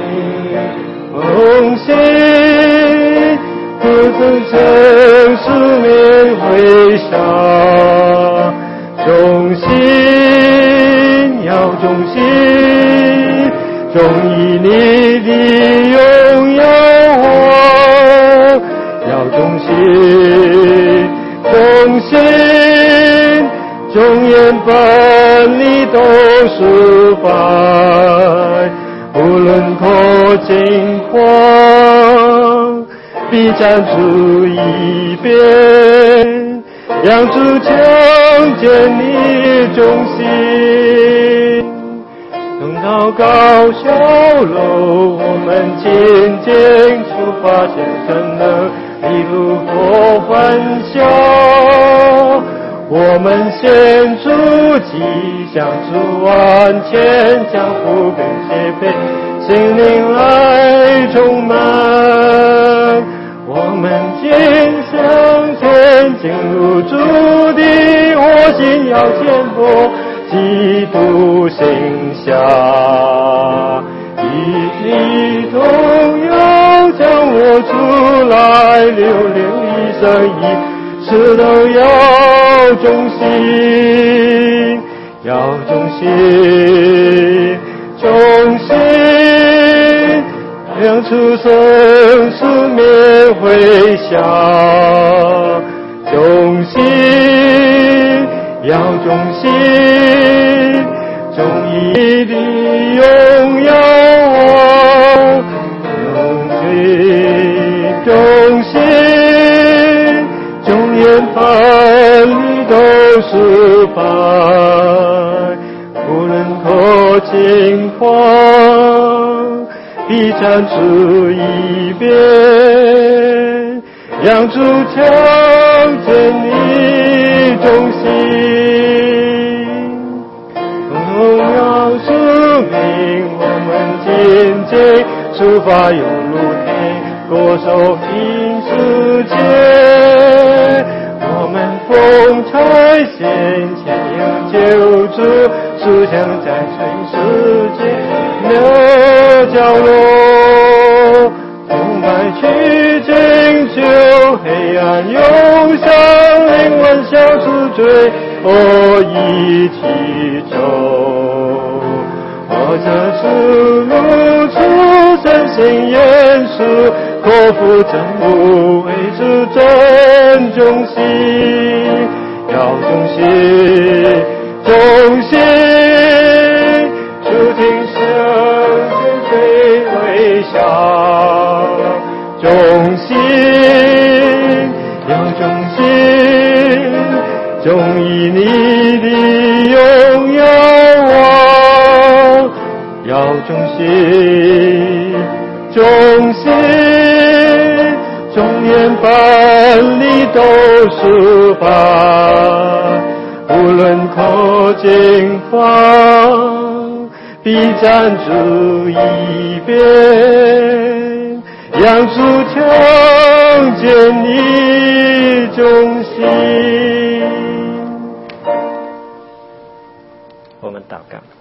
奉行，各种生使命回上，忠心要忠心，忠于你的荣耀我，要忠众言本理都抒发，无论阔近宽，必站出一边，让主强健你中心。等到高小楼，我们渐渐出发，现成了一路过欢笑。我们献出吉祥，主万千将福跟协配，心灵来充满。我们尽向前进入主的我心，要坚迫基督形象，一体同要将我出来，留恋一生一世都要忠心，要忠心，忠心，让出生死面回响，忠心，要忠心，忠义的荣耀啊，忠心，忠心。众言凡理都是凡，无论阔近宽，必站出一边，让主强健你中心。荣耀生命，我们渐渐出发，有路天过手平世界。我们风采先前有救主，思想在全世界每角落，风摆去拯救黑暗，涌向灵魂消除罪恶一起走。我这次路出身心严肃，克服真无为之真忠心，要忠心，忠心，主听圣经最微笑，忠心，要忠心，忠义你的荣耀啊，要忠心，忠心，众言凡理都是法，无论阔近宽，必站住一边，让主强健你忠心。 我们祷告。